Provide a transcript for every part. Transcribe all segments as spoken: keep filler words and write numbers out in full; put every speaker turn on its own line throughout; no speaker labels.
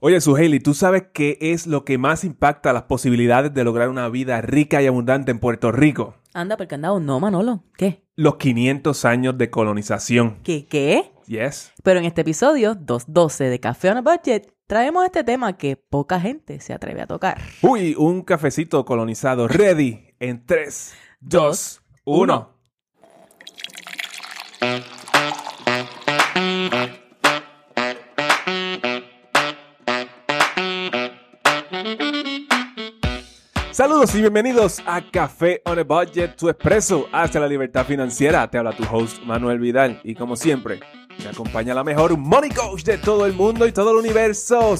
Oye, Suheili, ¿tú sabes qué es lo que más impacta las posibilidades de lograr una vida rica y abundante en Puerto Rico?
Anda, porque andado. No, Manolo. ¿Qué?
Los quinientos años de colonización.
¿Qué? ¿Qué?
Yes.
Pero en este episodio doscientos doce de Café on a Budget traemos este tema que poca gente se atreve a tocar.
Uy, un cafecito colonizado ready en tres, dos, uno. Saludos y bienvenidos a Café on a Budget, tu expreso hacia la libertad financiera. Te habla tu host Manuel Vidal y como siempre me acompaña la mejor money coach de todo el mundo y todo el universo,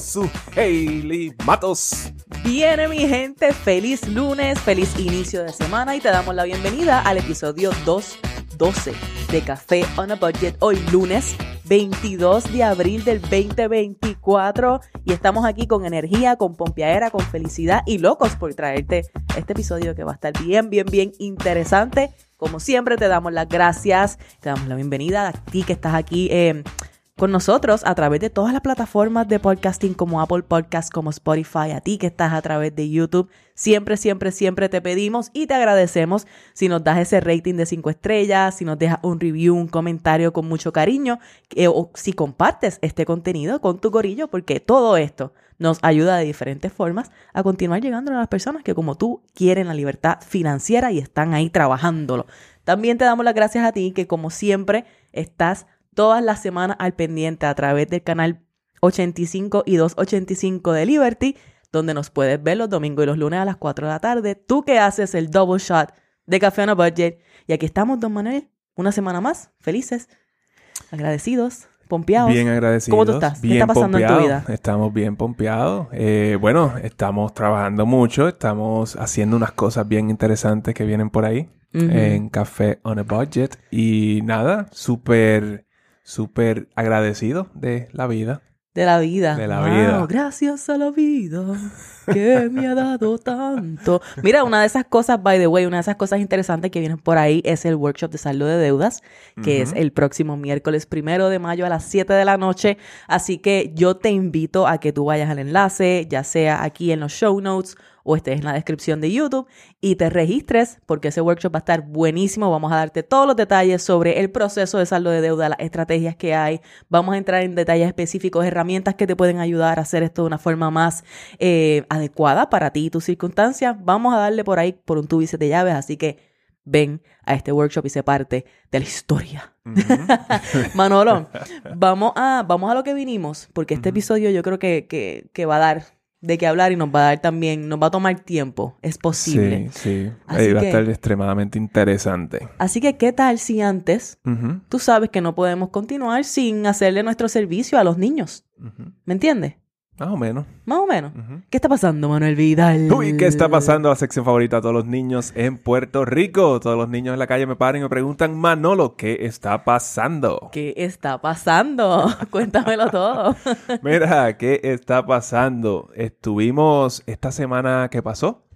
Suheili Matos.
Viene mi gente, feliz lunes, feliz inicio de semana y te damos la bienvenida al episodio doscientos doce de Café on a Budget. Hoy lunes veintidós de abril del veinte veinticuatro y estamos aquí con energía, con pompeadera, con felicidad y locos por traerte este episodio que va a estar bien, bien, bien interesante. Como siempre te damos las gracias, te damos la bienvenida a ti que estás aquí eh, con nosotros a través de todas las plataformas de podcasting como Apple Podcasts, como Spotify, a ti que estás a través de YouTube. Siempre, siempre, siempre te pedimos y te agradecemos si nos das ese rating de cinco estrellas, si nos dejas un review, un comentario con mucho cariño, eh, o si compartes este contenido con tu corillo, porque todo esto nos ayuda de diferentes formas a continuar llegando a las personas que como tú quieren la libertad financiera y están ahí trabajándolo. También te damos las gracias a ti que como siempre estás todas las semanas al pendiente a través del canal ochenta y cinco y doscientos ochenta y cinco de Liberty, donde nos puedes ver los domingos y los lunes a las cuatro de la tarde. Tú que haces el double shot de Café on a Budget. Y aquí estamos, don Manuel, una semana más, felices, agradecidos, pompeados.
Bien agradecidos.
¿Cómo tú estás?
Bien
¿Qué está pasando
pompeados.
en tu vida?
Estamos bien pompeados. Eh, bueno, estamos trabajando mucho, estamos haciendo unas cosas bien interesantes que vienen por ahí uh-huh. en Café on a Budget. Y nada, súper, súper agradecido de la vida.
De la vida.
De la
wow,
vida.
Gracias a la vida que me ha dado tanto. Mira, una de esas cosas, by the way, una de esas cosas interesantes que vienen por ahí es el workshop de saldo de deudas, que uh-huh. es el próximo miércoles primero de mayo a las siete de la noche. Así que yo te invito a que tú vayas al enlace, ya sea aquí en los show notes o estés en la descripción de YouTube y te registres porque ese workshop va a estar buenísimo. Vamos a darte todos los detalles sobre el proceso de saldo de deuda, las estrategias que hay. Vamos a entrar en detalles específicos, herramientas que te pueden ayudar a hacer esto de una forma más eh, adecuada para ti y tus circunstancias. Vamos a darle por ahí por un tubo y siete llaves, así que ven a este workshop y sé parte de la historia. Uh-huh. Manolo, vamos a, vamos a lo que vinimos, porque este uh-huh. episodio yo creo que, que, que va a dar de qué hablar y nos va a dar también, nos va a tomar tiempo, es posible.
Sí, sí, así va que, a estar extremadamente interesante.
Así que, ¿qué tal si antes, uh-huh. tú sabes que no podemos continuar sin hacerle nuestro servicio a los niños? Uh-huh. ¿Me entiendes?
Más o menos.
Más o menos.
Uh-huh.
¿Qué está pasando, Manuel Vidal?
Uy, ¿qué está pasando? La sección favorita de todos los niños en Puerto Rico. Todos los niños en la calle me paran y me preguntan, Manolo, ¿qué está pasando?
¿Qué está pasando? Cuéntamelo todo.
Mira, ¿qué está pasando? Estuvimos esta semana que pasó,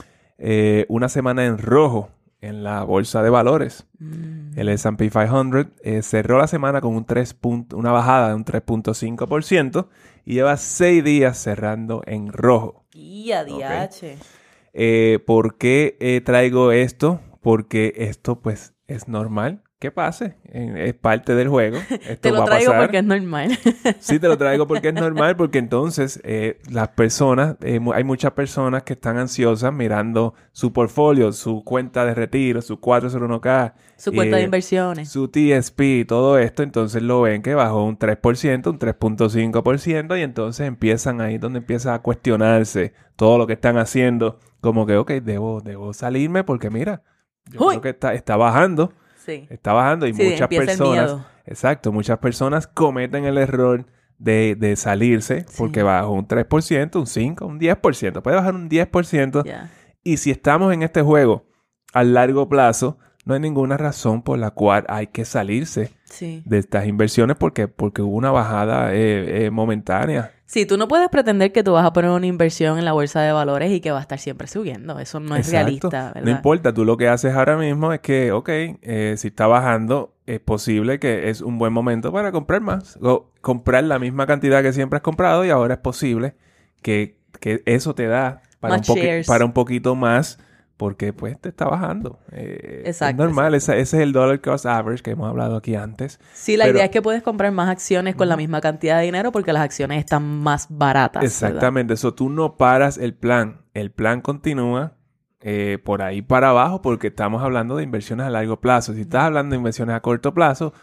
eh, una semana en rojo en la bolsa de valores. Mm. El S and P quinientos eh, cerró la semana con un tres punto, una bajada de un tres punto cinco por ciento y lleva seis días cerrando en rojo.
¡Y a diache!
Okay. Eh, ¿Por qué eh, traigo esto? Porque esto pues es normal que pase. Eh, es parte del juego. Esto
te lo
va
traigo
a pasar.
porque es normal.
Sí, te lo traigo porque es normal, porque entonces eh, las personas, eh, hay muchas personas que están ansiosas mirando su portfolio, su cuenta de retiro, su cuatro cero uno K.
Su cuenta
eh,
de inversiones.
Su T S P, todo esto, entonces lo ven que bajó un tres por ciento, un tres punto cinco por ciento y entonces empiezan ahí donde empieza a cuestionarse todo lo que están haciendo. Como que, ok, debo, debo salirme porque mira, yo
Uy.
creo que está, está bajando.
Sí.
Está bajando y
sí,
muchas personas, exacto, muchas personas cometen el error de, de salirse sí. porque bajó un tres por ciento, un cinco por ciento, un diez por ciento. Puede bajar un diez por ciento.
Yeah.
Y si estamos en este juego a largo plazo, no hay ninguna razón por la cual hay que salirse
Sí.
de estas inversiones porque, porque hubo una bajada eh, eh, momentánea.
Sí, tú no puedes pretender que tú vas a poner una inversión en la bolsa de valores y que va a estar siempre subiendo. Eso no es
Exacto.
realista, ¿verdad?
No importa, tú lo que haces ahora mismo es que, ok, eh, si está bajando, es posible que es un buen momento para comprar más. O comprar la misma cantidad que siempre has comprado y ahora es posible que, que eso te da para, un,
Más
poqui-
shares.
para un poquito más porque pues te está bajando. Eh,
Exacto,
Es normal,
exacto.
ese, ese es el dollar cost average que hemos hablado aquí antes.
Sí, la
Pero-
idea es que puedes comprar más acciones con la misma cantidad de dinero porque las acciones están más baratas. ¿verdad?
Exactamente, eso tú no paras el plan. El plan continúa eh, por ahí para abajo porque estamos hablando de inversiones a largo plazo. Si estás hablando de inversiones a corto plazo,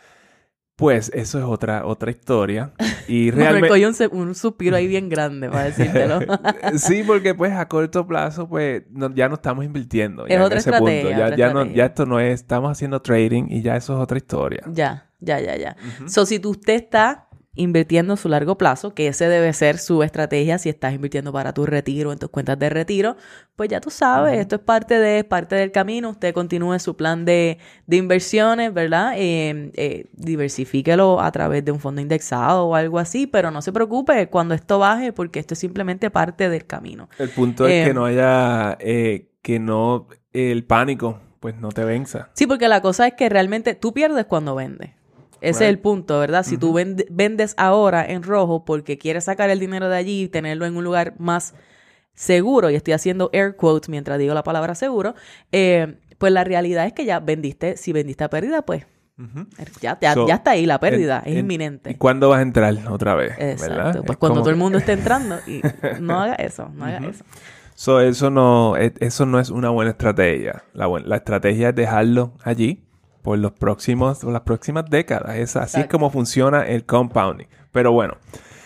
pues eso es otra, otra historia. Y
Me
realmente...
recogí un, se- un suspiro ahí bien grande para decírtelo.
Sí, porque pues a corto plazo pues no- ya no estamos invirtiendo. ya
Es
en
otra
ese
estrategia,
punto. Ya,
otra
ya, no,
estrategia.
ya esto no es, estamos haciendo trading y ya eso es otra historia.
Ya, ya, ya, ya. So, si tú usted está invirtiendo en su largo plazo, que ese debe ser su estrategia si estás invirtiendo para tu retiro, en tus cuentas de retiro, pues ya tú sabes, esto es parte de es parte del camino. Usted continúe su plan de, de inversiones, ¿verdad? Eh, eh, diversifíquelo a través de un fondo indexado o algo así, pero no se preocupe cuando esto baje porque esto es simplemente parte del camino.
El punto es
Eh,
que no haya, eh, que no, el pánico pues no te venza.
Sí, porque la cosa es que realmente tú pierdes cuando vendes. Ese
Right.
es el punto, ¿verdad? Si tú vend- vendes ahora en rojo porque quieres sacar el dinero de allí y tenerlo en un lugar más seguro, y estoy haciendo air quotes mientras digo la palabra seguro, eh, pues la realidad es que ya vendiste, si vendiste a pérdida, pues
Ujú.
ya, ya,
So,
ya está ahí la pérdida,
en-
es
en-
inminente.
¿Y cuándo vas a entrar otra vez?
Exacto,
¿Verdad?
pues
Es
cuando
como
todo el
que-
mundo esté entrando, y no haga eso, no haga
Ujú.
eso.
So, eso no, es- eso no es una buena estrategia. La, buen- la estrategia es dejarlo allí por los próximos, por las próximas décadas. Es, así es
Exacto.
como funciona el compounding. Pero bueno,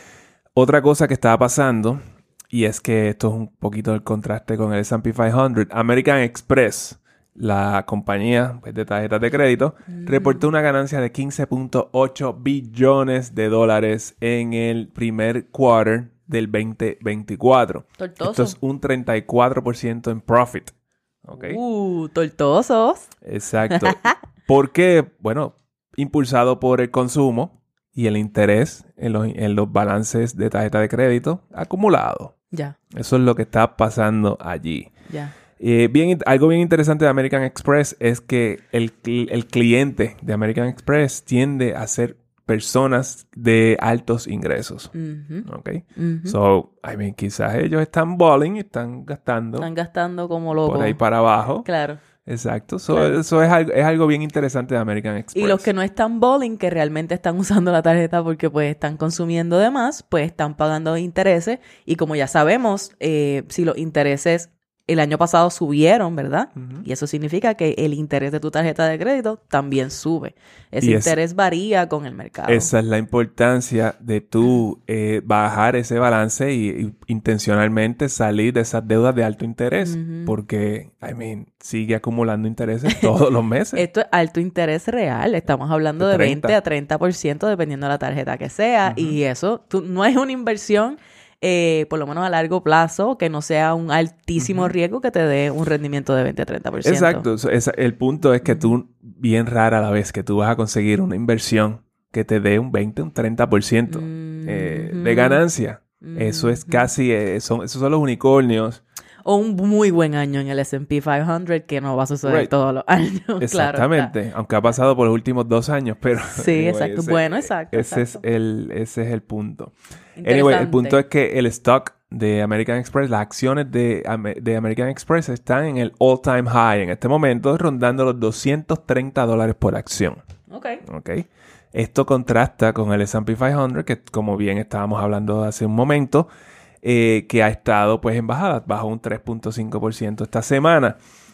otra cosa que estaba pasando, y es que esto es un poquito el contraste con el S and P quinientos, American Express, la compañía pues, de tarjetas de crédito, reportó una ganancia de quince punto ocho billones de dólares en el primer quarter del veinte veinticuatro.
Tortoso.
Esto es un treinta y cuatro por ciento en profit. ¿Ok?
Uh, tortosos.
Exacto. ¿Por qué? Bueno, impulsado por el consumo y el interés en los, en los balances de tarjeta de crédito acumulado.
Ya,
Eso es lo que está pasando allí.
ya.
Eh, bien, algo bien interesante de American Express es que el, cl- el cliente de American Express tiende a ser personas de altos ingresos.
Ujú,
¿Ok?
ujú.
So, I mean, quizás ellos están balling y están gastando
Están gastando como locos.
por ahí para abajo.
Claro.
Exacto. So,
Claro.
Eso es algo, es algo bien interesante de American Express.
Y los que no están bowling, que realmente están usando la tarjeta porque pues están consumiendo de más, pues están pagando intereses. Y como ya sabemos, eh, si los intereses el año pasado subieron, ¿verdad?
Ujú.
Y eso significa que el interés de tu tarjeta de crédito también sube. Ese
Y es-
interés varía con el mercado.
Esa es la importancia de tú eh, bajar ese balance y, y intencionalmente salir de esas deudas de alto interés.
Ujú.
Porque, I mean, sigue acumulando intereses todos los meses.
Esto es alto interés real. Estamos hablando
De
de
treinta.
veinte a treinta por ciento dependiendo de la tarjeta que sea. Y eso tú- no es una inversión, eh, por lo menos a largo plazo, que no sea un altísimo
Ujú.
riesgo que te dé un rendimiento de veinte a treinta por ciento.
Exacto. So, esa- el punto es que tú, bien rara la vez que tú vas a conseguir una inversión que te dé un veinte, un treinta por ciento eh, de
Ujú.
ganancia. Eso es
Ujú.
casi, eh, son, esos son los unicornios.
O un muy buen año en el S and P quinientos que no va a suceder
Right.
todos los años. Claro está.
Exactamente. Aunque ha pasado por los últimos dos años, pero...
Sí, exacto. Bueno, exacto,
Ese,
exacto.
Es el, ese es el punto. Anyway, el punto es que el stock de American Express, las acciones de, Ame- de American Express están en el all-time high en este momento, rondando los doscientos treinta dólares por acción.
Ok.
¿Ok? Esto contrasta con el S and P quinientos, que como bien estábamos hablando hace un momento, eh, que ha estado pues en bajada, bajó un tres punto cinco por ciento esta semana.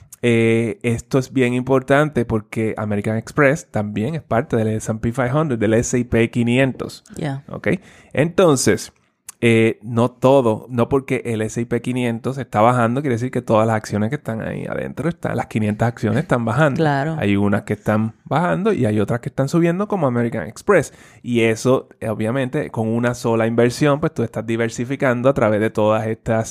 Eh, esto es bien importante porque American Express también es parte del S and P quinientos, del S and P quinientos.
Ya.
¿Ok? Entonces, eh, no todo, no porque el S and P quinientos está bajando, quiere decir que todas las acciones que están ahí adentro, están, las quinientas acciones están bajando.
Claro.
Hay unas que están bajando y hay otras que están subiendo como American Express. Y eso, eh, obviamente, con una sola inversión, pues tú estás diversificando a través de todas estas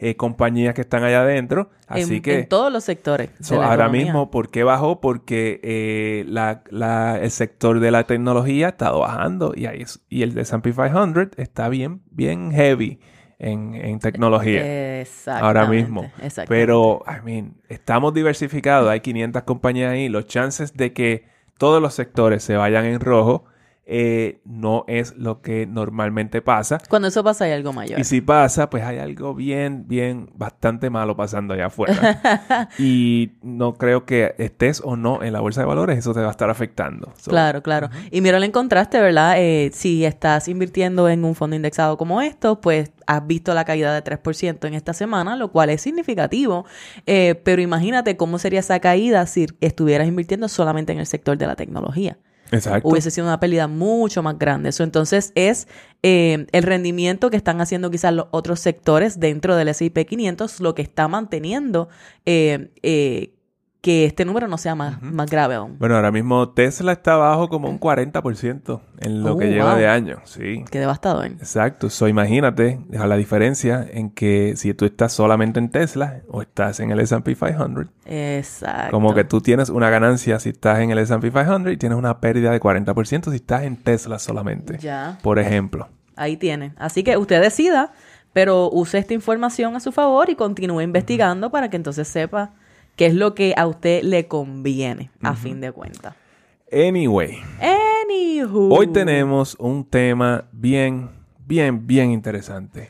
eh, compañías que están allá adentro. Así
en,
que...
En todos los sectores de
so,
la
ahora
economía.
mismo, ¿por qué bajó? Porque eh, la, la, el sector de la tecnología ha estado bajando y, ahí, y el S and P quinientos está bien, bien heavy en, en tecnología.
Exactamente.
Ahora mismo.
Exactamente.
Pero, I mean, estamos diversificados. Hay quinientas compañías ahí. Los chances de que todos los sectores se vayan en rojo eh, no es lo que normalmente pasa.
Cuando eso pasa hay algo mayor.
Y si pasa, pues hay algo bien, bien, bastante malo pasando allá afuera. Y no creo que estés o no en la bolsa de valores, eso te va a estar afectando. So,
claro, claro. Uh-huh. Y mira, en contraste, ¿verdad? Eh, si estás invirtiendo en un fondo indexado como esto, pues has visto la caída de tres por ciento en esta semana, lo cual es significativo. Eh, pero imagínate cómo sería esa caída si estuvieras invirtiendo solamente en el sector de la tecnología.
Exacto.
Hubiese sido una pérdida mucho más grande. Eso entonces es eh, el rendimiento que están haciendo quizás los otros sectores dentro del ese y pe quinientos lo que está manteniendo eh, eh, que este número no sea más, uh-huh. más grave aún.
Bueno, ahora mismo Tesla está abajo como un cuarenta por ciento en lo
oh,
que lleva
wow.
de año. Sí.
Qué devastador.
Exacto. So, imagínate la diferencia en que si tú estás solamente en Tesla o estás en el S and P quinientos.
Exacto.
Como que tú tienes una ganancia si estás en el S and P quinientos y tienes una pérdida de cuarenta por ciento si estás en Tesla solamente.
Ya.
Por ejemplo.
Ahí tiene. Así que usted decida, pero use esta información a su favor y continúe investigando uh-huh. para que entonces sepa qué es lo que a usted le conviene, a uh-huh. fin de cuentas.
Anyway.
Anywho.
Hoy tenemos un tema bien, bien, bien interesante.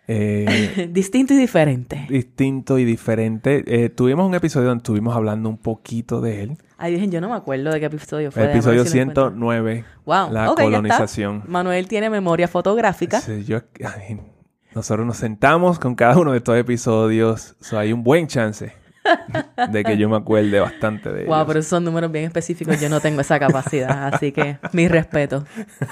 Eh, distinto y diferente.
Distinto y diferente. Eh, tuvimos un episodio donde estuvimos hablando un poquito de él.
Ay, dije, yo no me acuerdo de qué episodio fue.
El episodio si ciento nueve.
Wow.
La
okay,
colonización.
Manuel tiene memoria fotográfica.
Sí, yo... Ay, nosotros nos sentamos con cada uno de estos episodios. So, hay un buen chance de que yo me acuerde bastante de ellos.
Wow, pero esos son números bien específicos. Yo no tengo esa capacidad. Así que, mi respeto.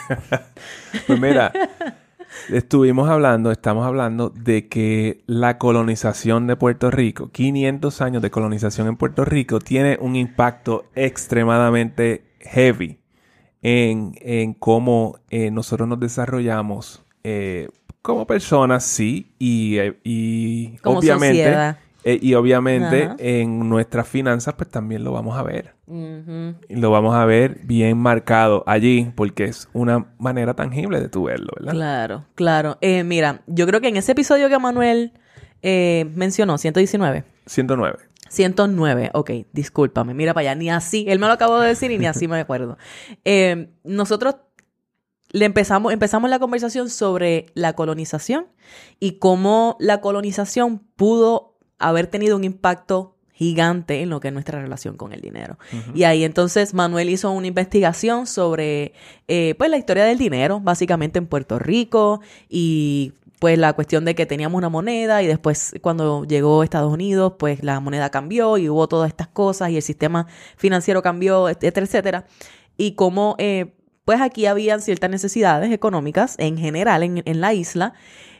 Pues mira, estuvimos hablando, estamos hablando de que la colonización de Puerto Rico, quinientos años de colonización en Puerto Rico, tiene un impacto extremadamente heavy en, en cómo eh, nosotros nos desarrollamos eh, como personas, sí, y, y
como
obviamente...
sociedad.
Eh, y obviamente
Ajá.
en nuestras finanzas pues también lo vamos a ver.
Uh-huh.
Y lo vamos a ver bien marcado allí porque es una manera tangible de tú verlo, ¿verdad?
Claro, claro. Eh, mira, yo creo que en ese episodio que Manuel eh, mencionó, ciento diecinueve.
ciento nueve.
ciento nueve, ok, discúlpame, mira para allá, ni así, él me lo acabó de decir y ni así me acuerdo. Eh, nosotros le empezamos, empezamos la conversación sobre la colonización y cómo la colonización pudo haber tenido un impacto gigante en lo que es nuestra relación con el dinero. Uh-huh. Y ahí entonces Manuel hizo una investigación sobre eh, pues la historia del dinero, básicamente en Puerto Rico, y pues la cuestión de que teníamos una moneda y después cuando llegó Estados Unidos, pues la moneda cambió y hubo todas estas cosas y el sistema financiero cambió, etcétera, etcétera. Y cómo eh, pues aquí habían ciertas necesidades económicas en general en, en la isla.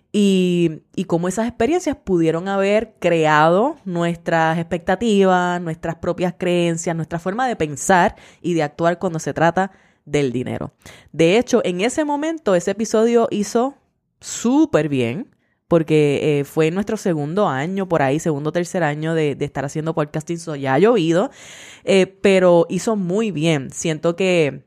Y, y cómo esas experiencias pudieron haber creado nuestras expectativas, nuestras propias creencias, nuestra forma de pensar y de actuar cuando se trata del dinero. De hecho, en ese momento, ese episodio hizo súper bien, porque eh, fue nuestro segundo año, por ahí, segundo o tercer año de, de estar haciendo podcasting, so ya ha llovido, eh, pero hizo muy bien. Siento que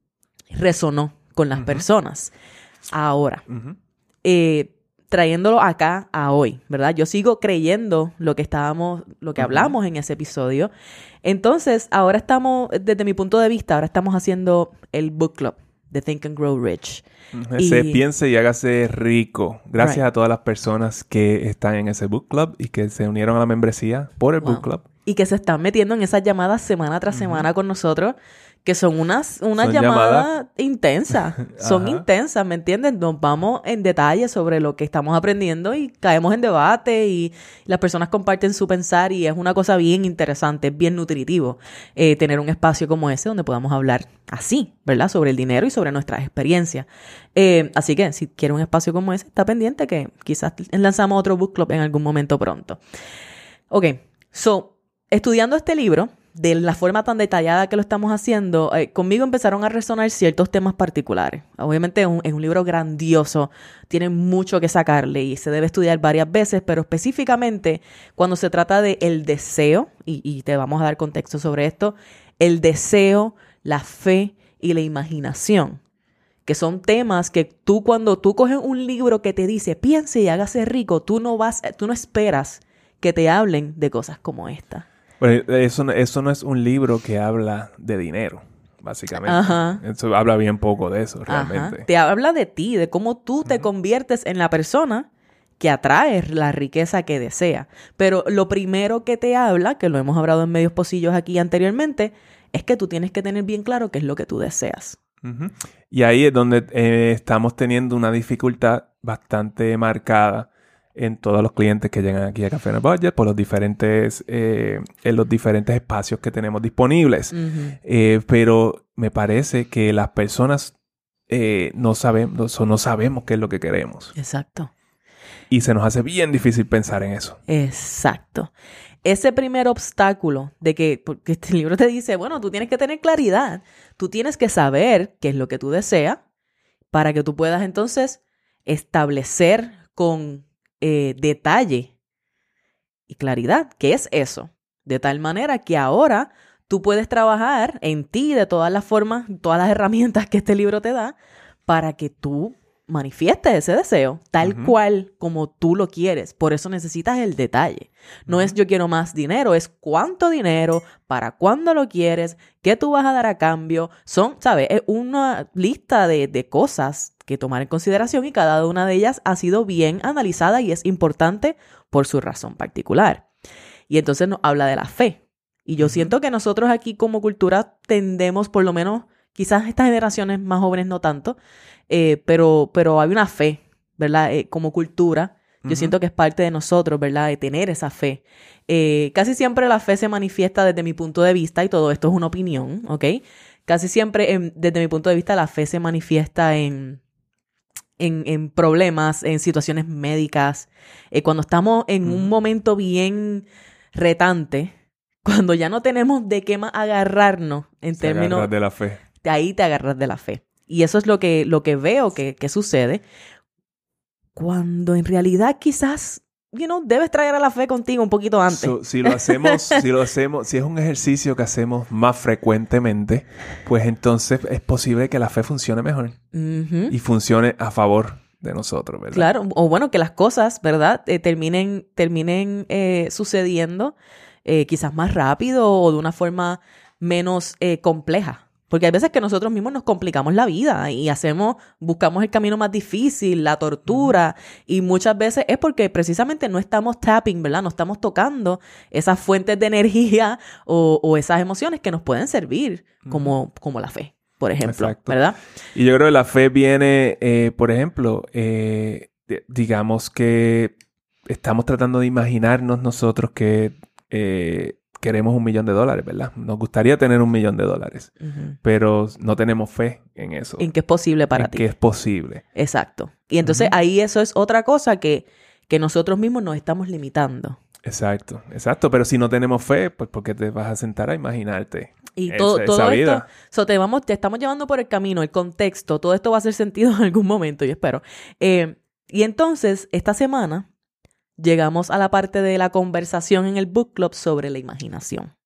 resonó con las uh-huh. personas. Ahora, uh-huh. eh, trayéndolo acá a hoy, ¿verdad? Yo sigo creyendo lo que estábamos, lo que uh-huh. hablamos en ese episodio. Entonces, ahora estamos, desde mi punto de vista, ahora estamos haciendo el book club de Think and Grow Rich.
Uh-huh. Y... Se piense y hágase rico. Gracias right. a todas las personas que están en ese book club y que se unieron a la membresía por el wow. book club.
Y que se están metiendo en esas llamadas semana tras uh-huh. semana con nosotros, que son unas, unas
son
llamadas
llamada...
intensas. Son intensas, ¿me entiendes? Nos vamos en detalle sobre lo que estamos aprendiendo y caemos en debate y las personas comparten su pensar y es una cosa bien interesante, es bien nutritivo eh, tener un espacio como ese donde podamos hablar así, ¿verdad? Sobre el dinero y sobre nuestras experiencias. Eh, así que si quiere un espacio como ese, está pendiente que quizás lanzamos otro book club en algún momento pronto. Ok, so, estudiando este libro, de la forma tan detallada que lo estamos haciendo, eh, conmigo empezaron a resonar ciertos temas particulares. Obviamente es un, es un libro grandioso, tiene mucho que sacarle y se debe estudiar varias veces, pero específicamente cuando se trata de el deseo, y, y te vamos a dar contexto sobre esto, el deseo, la fe y la imaginación, que son temas que tú cuando tú coges un libro que te dice piense y hágase rico, tú no vas, tú no esperas que te hablen de cosas como esta.
Bueno, eso, eso no es un libro que habla de dinero, básicamente.
Ajá.
Eso habla bien poco de eso, realmente.
Ajá. Te habla de ti, de cómo tú te uh-huh. conviertes en la persona que atrae la riqueza que desea. Pero lo primero que te habla, que lo hemos hablado en medios pocillos aquí anteriormente, es que tú tienes que tener bien claro qué es lo que tú deseas.
Uh-huh. Y ahí es donde eh, estamos teniendo una dificultad bastante marcada en todos los clientes que llegan aquí a Café on a Budget por los diferentes, eh, en los diferentes espacios que tenemos disponibles. Uh-huh. Eh, pero me parece que las personas eh, no sabemos, no sabemos qué es lo que queremos.
Exacto.
Y se nos hace bien difícil pensar en eso.
Exacto. Ese primer obstáculo de que, porque este libro te dice, bueno, tú tienes que tener claridad, tú tienes que saber qué es lo que tú deseas para que tú puedas entonces establecer con Eh, detalle y claridad. ¿Qué es eso? De tal manera que ahora tú puedes trabajar en ti de todas las formas, todas las herramientas que este libro te da para que tú manifiestes ese deseo tal uh-huh. cual como tú lo quieres. Por eso necesitas el detalle. No uh-huh. es yo quiero más dinero, es cuánto dinero, para cuándo lo quieres, qué tú vas a dar a cambio. Son, ¿sabes? Es una lista de, de cosas que tomar en consideración y cada una de ellas ha sido bien analizada y es importante por su razón particular. Y entonces nos habla de la fe. Y yo uh-huh. siento que nosotros aquí como cultura tendemos, por lo menos, quizás estas generaciones más jóvenes no tanto, eh, pero, pero hay una fe, ¿verdad? Eh, como cultura, uh-huh. yo siento que es parte de nosotros, ¿verdad? De tener esa fe. Eh, casi siempre la fe se manifiesta desde mi punto de vista y todo esto es una opinión, ¿ok? Casi siempre, en, desde mi punto de vista, la fe se manifiesta en... En, en problemas, en situaciones médicas, eh, cuando estamos en un momento bien retante, cuando ya no tenemos de qué más agarrarnos en
Se
términos...
agarras de la fe.
De ahí te agarras de la fe. Y eso es lo que, lo que veo que, que sucede cuando en realidad quizás, you know, debes traer a la fe contigo un poquito antes.
So, si lo hacemos, si lo hacemos, si es un ejercicio que hacemos más frecuentemente, pues entonces es posible que la fe funcione mejor uh-huh. y funcione a favor de nosotros, ¿verdad?
Claro, o bueno, que las cosas, ¿verdad? Eh, terminen, terminen eh, sucediendo eh, quizás más rápido o de una forma menos eh, compleja. Porque hay veces que nosotros mismos nos complicamos la vida y hacemos, buscamos el camino más difícil, la tortura, uh-huh. y muchas veces es porque precisamente no estamos tapping, ¿verdad? No estamos tocando esas fuentes de energía o, o esas emociones que nos pueden servir, uh-huh. como, como la fe, por ejemplo, Exacto. ¿verdad?
Y yo creo que la fe viene, eh, por ejemplo, eh, digamos que estamos tratando de imaginarnos nosotros que... Eh, queremos un millón de dólares, ¿verdad? Nos gustaría tener un millón de dólares, uh-huh. pero no tenemos fe en eso.
En que es posible para
en
ti.
que es posible.
Exacto. Y entonces uh-huh. ahí eso es otra cosa que, que nosotros mismos nos estamos limitando.
Exacto, exacto. Pero si no tenemos fe, pues ¿por qué te vas a sentar a imaginarte
y todo,
esa,
todo
esa
esto,
vida?
So te, vamos, te estamos llevando por el camino, el contexto, todo esto va a hacer sentido en algún momento, yo espero. Eh, y entonces, esta semana... llegamos a la parte de la conversación en el book club sobre la imaginación.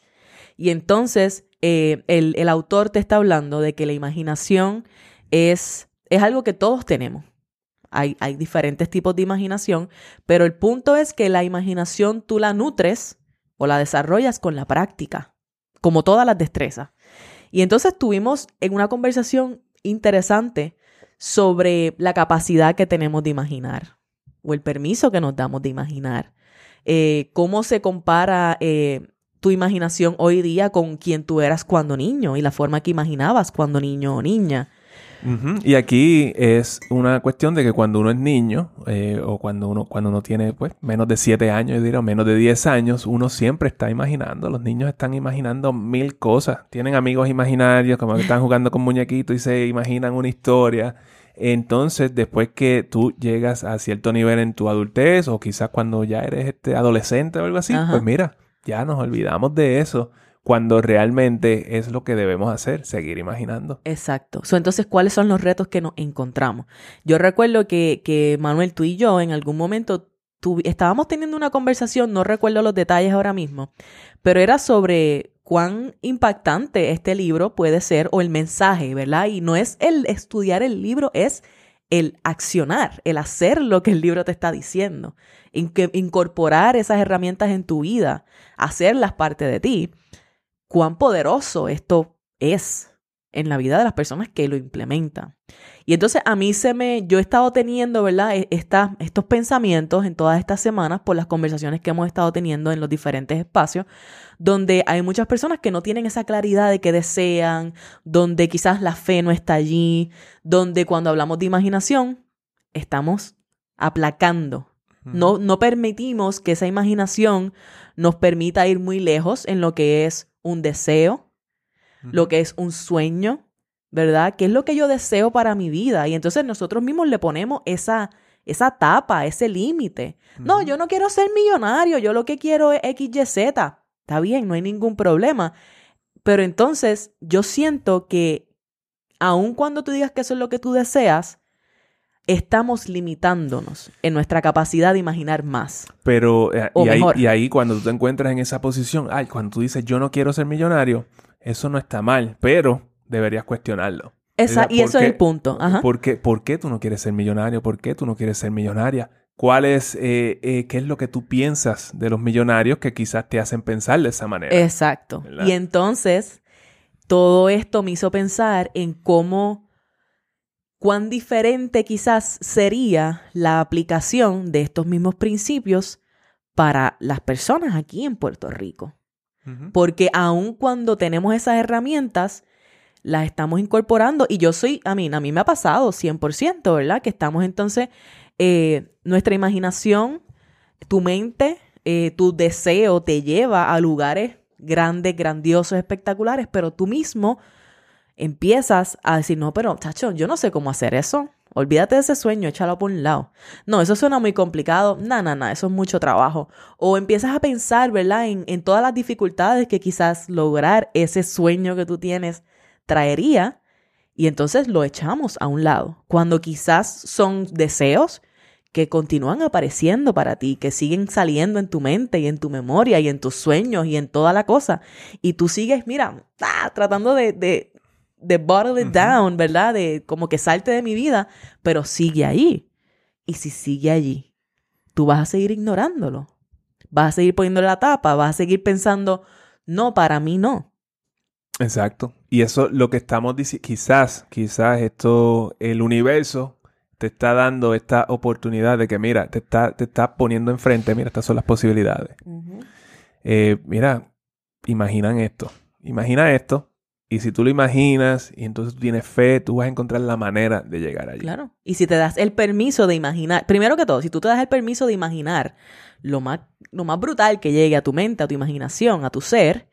Y entonces eh, el, el autor te está hablando de que la imaginación es, es algo que todos tenemos. Hay, hay diferentes tipos de imaginación, pero el punto es que la imaginación tú la nutres o la desarrollas con la práctica, como todas las destrezas. Y entonces tuvimos en una conversación interesante sobre la capacidad que tenemos de imaginar. O el permiso que nos damos de imaginar. Eh, ¿Cómo se compara eh, tu imaginación hoy día con quien tú eras cuando niño y la forma que imaginabas cuando niño o niña?
Uh-huh. Y aquí es una cuestión de que cuando uno es niño eh, o cuando uno, cuando uno tiene pues menos de siete años, yo diría, o menos de diez años, uno siempre está imaginando. Los niños están imaginando mil cosas. Tienen amigos imaginarios, como que están jugando con muñequitos y se imaginan una historia. Entonces, después que tú llegas a cierto nivel en tu adultez o quizás cuando ya eres este adolescente o algo así, Ajá. pues mira, ya nos olvidamos de eso cuando realmente es lo que debemos hacer, seguir imaginando.
Exacto. So, entonces, ¿cuáles son los retos que nos encontramos? Yo recuerdo que, que Manuel, tú y yo, en algún momento tu, estábamos teniendo una conversación, no recuerdo los detalles ahora mismo, pero era sobre cuán impactante este libro puede ser, o el mensaje, ¿verdad? Y no es el estudiar el libro, es el accionar, el hacer lo que el libro te está diciendo, in- que incorporar esas herramientas en tu vida, hacerlas parte de ti. Cuán poderoso esto es en la vida de las personas que lo implementan. Y entonces a mí se me, yo he estado teniendo, ¿verdad? Esta, estos pensamientos en todas estas semanas por las conversaciones que hemos estado teniendo en los diferentes espacios, donde hay muchas personas que no tienen esa claridad de qué desean, donde quizás la fe no está allí, donde cuando hablamos de imaginación, estamos aplacando. Uh-huh. No, no permitimos que esa imaginación nos permita ir muy lejos en lo que es un deseo, uh-huh. lo que es un sueño, ¿verdad? ¿Qué es lo que yo deseo para mi vida? Y entonces nosotros mismos le ponemos esa, esa tapa, ese límite. Uh-huh. No, yo no quiero ser millonario, yo lo que quiero es equis ye zeta. Está bien, no hay ningún problema. Pero entonces yo siento que aun cuando tú digas que eso es lo que tú deseas, estamos limitándonos en nuestra capacidad de imaginar más.
Pero, eh, y, ahí, y ahí cuando tú te encuentras en esa posición, ay, cuando tú dices yo no quiero ser millonario, eso no está mal, pero deberías cuestionarlo.
Esa, y eso qué, es el punto. Ajá.
¿por qué, ¿Por qué tú no quieres ser millonario? ¿Por qué tú no quieres ser millonaria? ¿Cuál es, eh, eh, qué es lo que tú piensas de los millonarios que quizás te hacen pensar de esa manera?
Exacto. ¿Verdad? Y entonces, todo esto me hizo pensar en cómo, cuán diferente quizás sería la aplicación de estos mismos principios para las personas aquí en Puerto Rico. Uh-huh. Porque aun cuando tenemos esas herramientas, las estamos incorporando. Y yo soy, a mí, a mí me ha pasado cien por ciento, ¿verdad? Que estamos entonces, eh, nuestra imaginación, tu mente, eh, tu deseo te lleva a lugares grandes, grandiosos, espectaculares, pero tú mismo empiezas a decir, no, pero, chacho, yo no sé cómo hacer eso. Olvídate de ese sueño, échalo por un lado. No, eso suena muy complicado. No, no, no, eso es mucho trabajo. O empiezas a pensar, ¿verdad? En, en todas las dificultades que quizás lograr ese sueño que tú tienes traería, y entonces lo echamos a un lado. Cuando quizás son deseos que continúan apareciendo para ti, que siguen saliendo en tu mente y en tu memoria y en tus sueños y en toda la cosa. Y tú sigues, mira, ah, tratando de... de de bottle it uh-huh. down, ¿verdad? De como que salte de mi vida, pero sigue ahí. Y si sigue allí, tú vas a seguir ignorándolo. Vas a seguir poniéndole la tapa, vas a seguir pensando, no, para mí no.
Exacto. Y eso lo que estamos diciendo, quizás, quizás esto, el universo te está dando esta oportunidad de que, mira, te está, te está poniendo enfrente, mira, estas son las posibilidades. Uh-huh. Eh, mira, imaginan esto, imagina esto. Y si tú lo imaginas y entonces tú tienes fe, tú vas a encontrar la manera de llegar allí.
Claro. Y si te das el permiso de imaginar, primero que todo, si tú te das el permiso de imaginar lo más, lo más brutal que llegue a tu mente, a tu imaginación, a tu ser,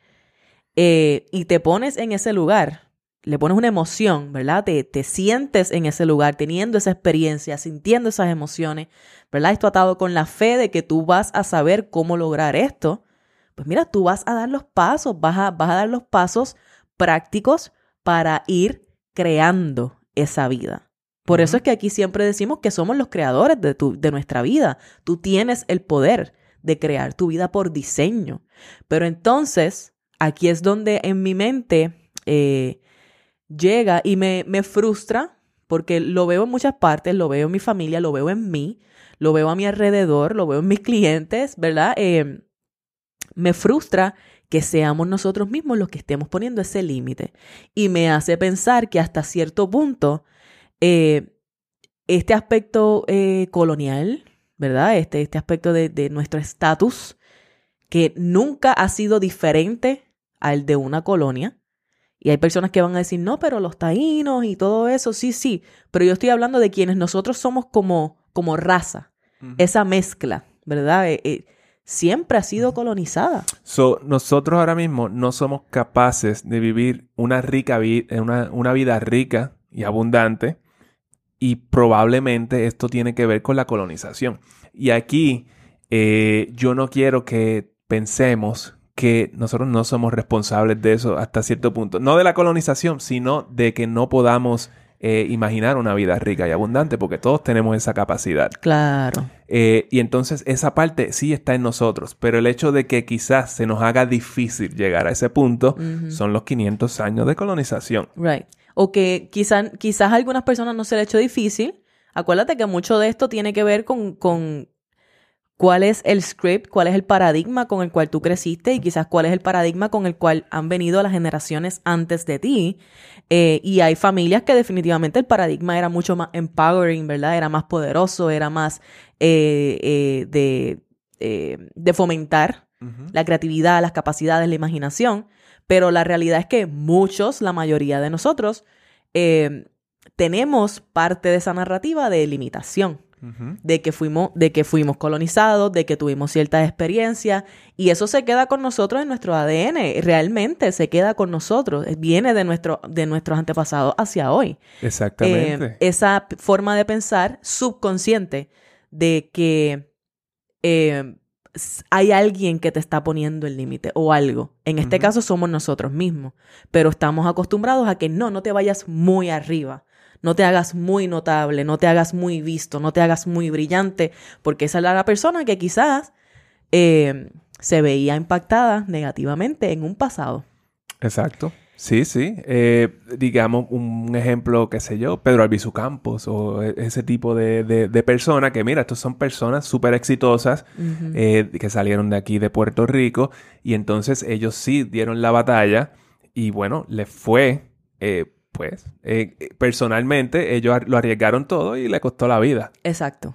eh, y te pones en ese lugar, le pones una emoción, ¿verdad? Te, te sientes en ese lugar, teniendo esa experiencia, sintiendo esas emociones, ¿verdad? Esto atado con la fe de que tú vas a saber cómo lograr esto. Pues mira, tú vas a dar los pasos, vas a, vas a dar los pasos prácticos para ir creando esa vida. Por uh-huh. eso es que aquí siempre decimos que somos los creadores de, tu, de nuestra vida. Tú tienes el poder de crear tu vida por diseño. Pero entonces, aquí es donde en mi mente eh, llega y me, me frustra, porque lo veo en muchas partes, lo veo en mi familia, lo veo en mí, lo veo a mi alrededor, lo veo en mis clientes, ¿verdad? Eh, me frustra que seamos nosotros mismos los que estemos poniendo ese límite. Y me hace pensar que hasta cierto punto eh, este aspecto eh, colonial, ¿verdad? Este, este aspecto de, de nuestro estatus, que nunca ha sido diferente al de una colonia. Y hay personas que van a decir, no, pero los taínos y todo eso, sí, sí. Pero yo estoy hablando de quienes nosotros somos como, como raza. Uh-huh. Esa mezcla, ¿verdad? Eh, eh, siempre ha sido colonizada.
So, nosotros ahora mismo no somos capaces de vivir una rica vida, una, una vida rica y abundante, y probablemente esto tiene que ver con la colonización. Y aquí eh, yo no quiero que pensemos que nosotros no somos responsables de eso hasta cierto punto. No de la colonización, sino de que no podamos eh, imaginar una vida rica y abundante, porque todos tenemos esa capacidad.
Claro.
Eh, y entonces esa parte sí está en nosotros, pero el hecho de que quizás se nos haga difícil llegar a ese punto uh-huh. son los quinientos años de colonización.
Right. O que quizás quizás a algunas personas no se le ha hecho difícil. Acuérdate que mucho de esto tiene que ver con... con cuál es el script, cuál es el paradigma con el cual tú creciste y quizás cuál es el paradigma con el cual han venido las generaciones antes de ti. Eh, y hay familias que definitivamente el paradigma era mucho más empowering, ¿verdad? Era más poderoso, era más eh, eh, de, eh, de fomentar uh-huh. la creatividad, las capacidades, la imaginación. Pero la realidad es que muchos, la mayoría de nosotros, eh, tenemos parte de esa narrativa de limitación. Uh-huh. De que fuimos, de que fuimos colonizados, de que tuvimos ciertas experiencias y eso se queda con nosotros en nuestro A D N, realmente se queda con nosotros, viene de, nuestro, de nuestros antepasados hacia hoy.
Exactamente.
Eh, esa p- forma de pensar subconsciente de que eh, hay alguien que te está poniendo el límite o algo. En este uh-huh. caso somos nosotros mismos, pero estamos acostumbrados a que no, no te vayas muy arriba. No te hagas muy notable, no te hagas muy visto, no te hagas muy brillante, porque esa era la persona que quizás eh, se veía impactada negativamente en un pasado.
Exacto. Sí, sí. Eh, digamos, un ejemplo, qué sé yo, Pedro Albizu Campos o ese tipo de, de, de personas que, mira, estos son personas súper exitosas uh-huh. eh, que salieron de aquí, de Puerto Rico, y entonces ellos sí dieron la batalla y, bueno, les fue... Eh, Pues, eh, personalmente, ellos lo arriesgaron todo y le costó la vida.
Exacto.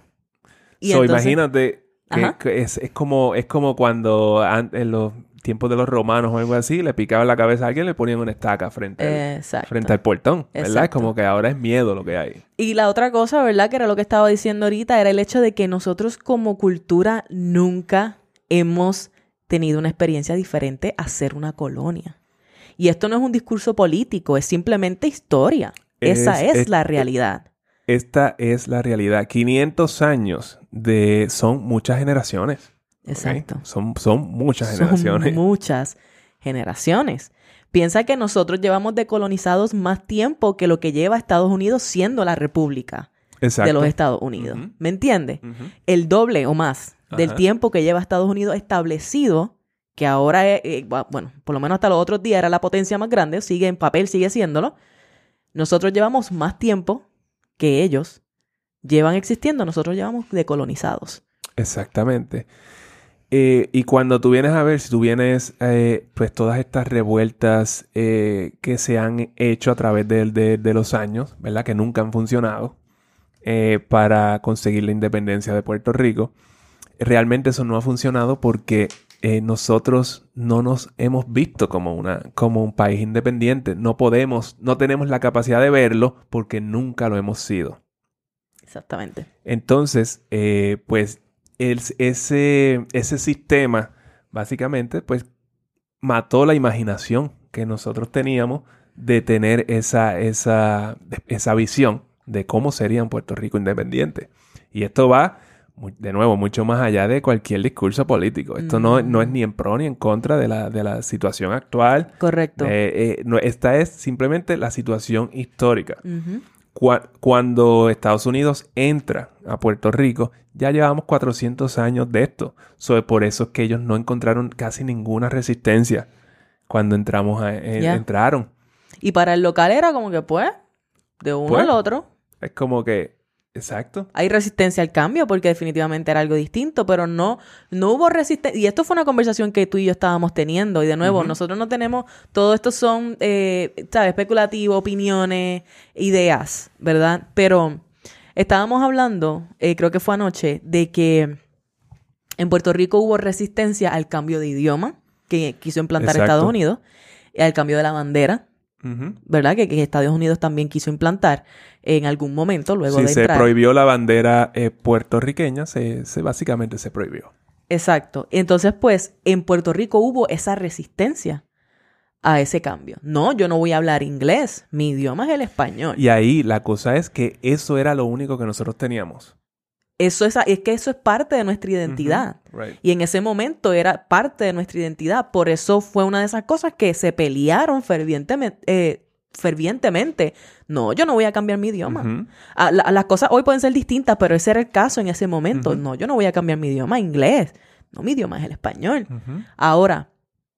Y
so,
entonces...
imagínate que, que es, es, como, es como cuando an, en los tiempos de los romanos o algo así, le picaban la cabeza a alguien y le ponían una estaca frente al, frente al portón, ¿verdad? Exacto. Es como que ahora es miedo lo que hay.
Y la otra cosa, ¿verdad? Que era lo que estaba diciendo ahorita, era el hecho de que nosotros como cultura nunca hemos tenido una experiencia diferente a ser una colonia. Y esto no es un discurso político, es simplemente historia. Es, Esa es, es la realidad.
Esta es la realidad. quinientos años de... son muchas generaciones.
Exacto.
¿Okay? Son, son muchas generaciones.
Son muchas generaciones. Piensa que nosotros llevamos decolonizados más tiempo que lo que lleva Estados Unidos siendo la república Exacto. de los Estados Unidos. Uh-huh. ¿Me entiendes? Uh-huh. El doble o más uh-huh. del tiempo que lleva Estados Unidos establecido... que ahora, es, eh, bueno, por lo menos hasta los otros días era la potencia más grande, sigue en papel, sigue siéndolo. Nosotros llevamos más tiempo que ellos llevan existiendo, nosotros llevamos decolonizados.
Exactamente. Eh, y cuando tú vienes a ver, si tú vienes, eh, pues todas estas revueltas eh, que se han hecho a través de, de, de los años, ¿verdad? Que nunca han funcionado eh, para conseguir la independencia de Puerto Rico, realmente eso no ha funcionado porque... Eh, nosotros no nos hemos visto como, una, como un país independiente. No podemos, no tenemos la capacidad de verlo porque nunca lo hemos sido.
Exactamente.
Entonces, eh, pues, el, ese, ese sistema, básicamente, pues, mató la imaginación que nosotros teníamos de tener esa, esa, esa visión de cómo sería un Puerto Rico independiente. Y esto va... de nuevo, mucho más allá de cualquier discurso político. Esto mm. no, no es ni en pro ni en contra de la, de la situación actual.
Correcto.
Eh, eh, no, esta es simplemente la situación histórica.
Uh-huh.
Cu- cuando Estados Unidos entra a Puerto Rico, ya llevamos cuatrocientos años de esto. So, por eso es que ellos no encontraron casi ninguna resistencia cuando entramos a, eh, yeah. entraron.
Y para el local era como que, pues, de uno pues, al otro.
Es como que... Exacto.
Hay resistencia al cambio porque definitivamente era algo distinto, pero no, no hubo resistencia. Y esto fue una conversación que tú y yo estábamos teniendo. Y de nuevo, uh-huh. nosotros no tenemos... Todo esto son, eh, ¿sabes? Especulativo, opiniones, ideas, ¿verdad? Pero estábamos hablando, eh, creo que fue anoche, de que en Puerto Rico hubo resistencia al cambio de idioma que quiso implantar Exacto. Estados Unidos, al cambio de la bandera. Uh-huh. ¿Verdad? Que, que Estados Unidos también quiso implantar en algún momento luego
sí,
de entrar.
Se prohibió la bandera eh, puertorriqueña, se, se básicamente se prohibió.
Exacto. Entonces, pues, en Puerto Rico hubo esa resistencia a ese cambio. No, yo no voy a hablar inglés. Mi idioma es el español.
Y ahí la cosa es que eso era lo único que nosotros teníamos.
Eso es, es que eso es parte de nuestra identidad.
Uh-huh. Right.
Y en ese momento era parte de nuestra identidad. Por eso fue una de esas cosas que se pelearon fervientemente. Eh, fervientemente. No, yo no voy a cambiar mi idioma.
Uh-huh.
A, la, las cosas hoy pueden ser distintas, pero ese era el caso en ese momento.
Uh-huh.
No, yo no voy a cambiar mi idioma a inglés. No, mi idioma es el español.
Uh-huh.
Ahora,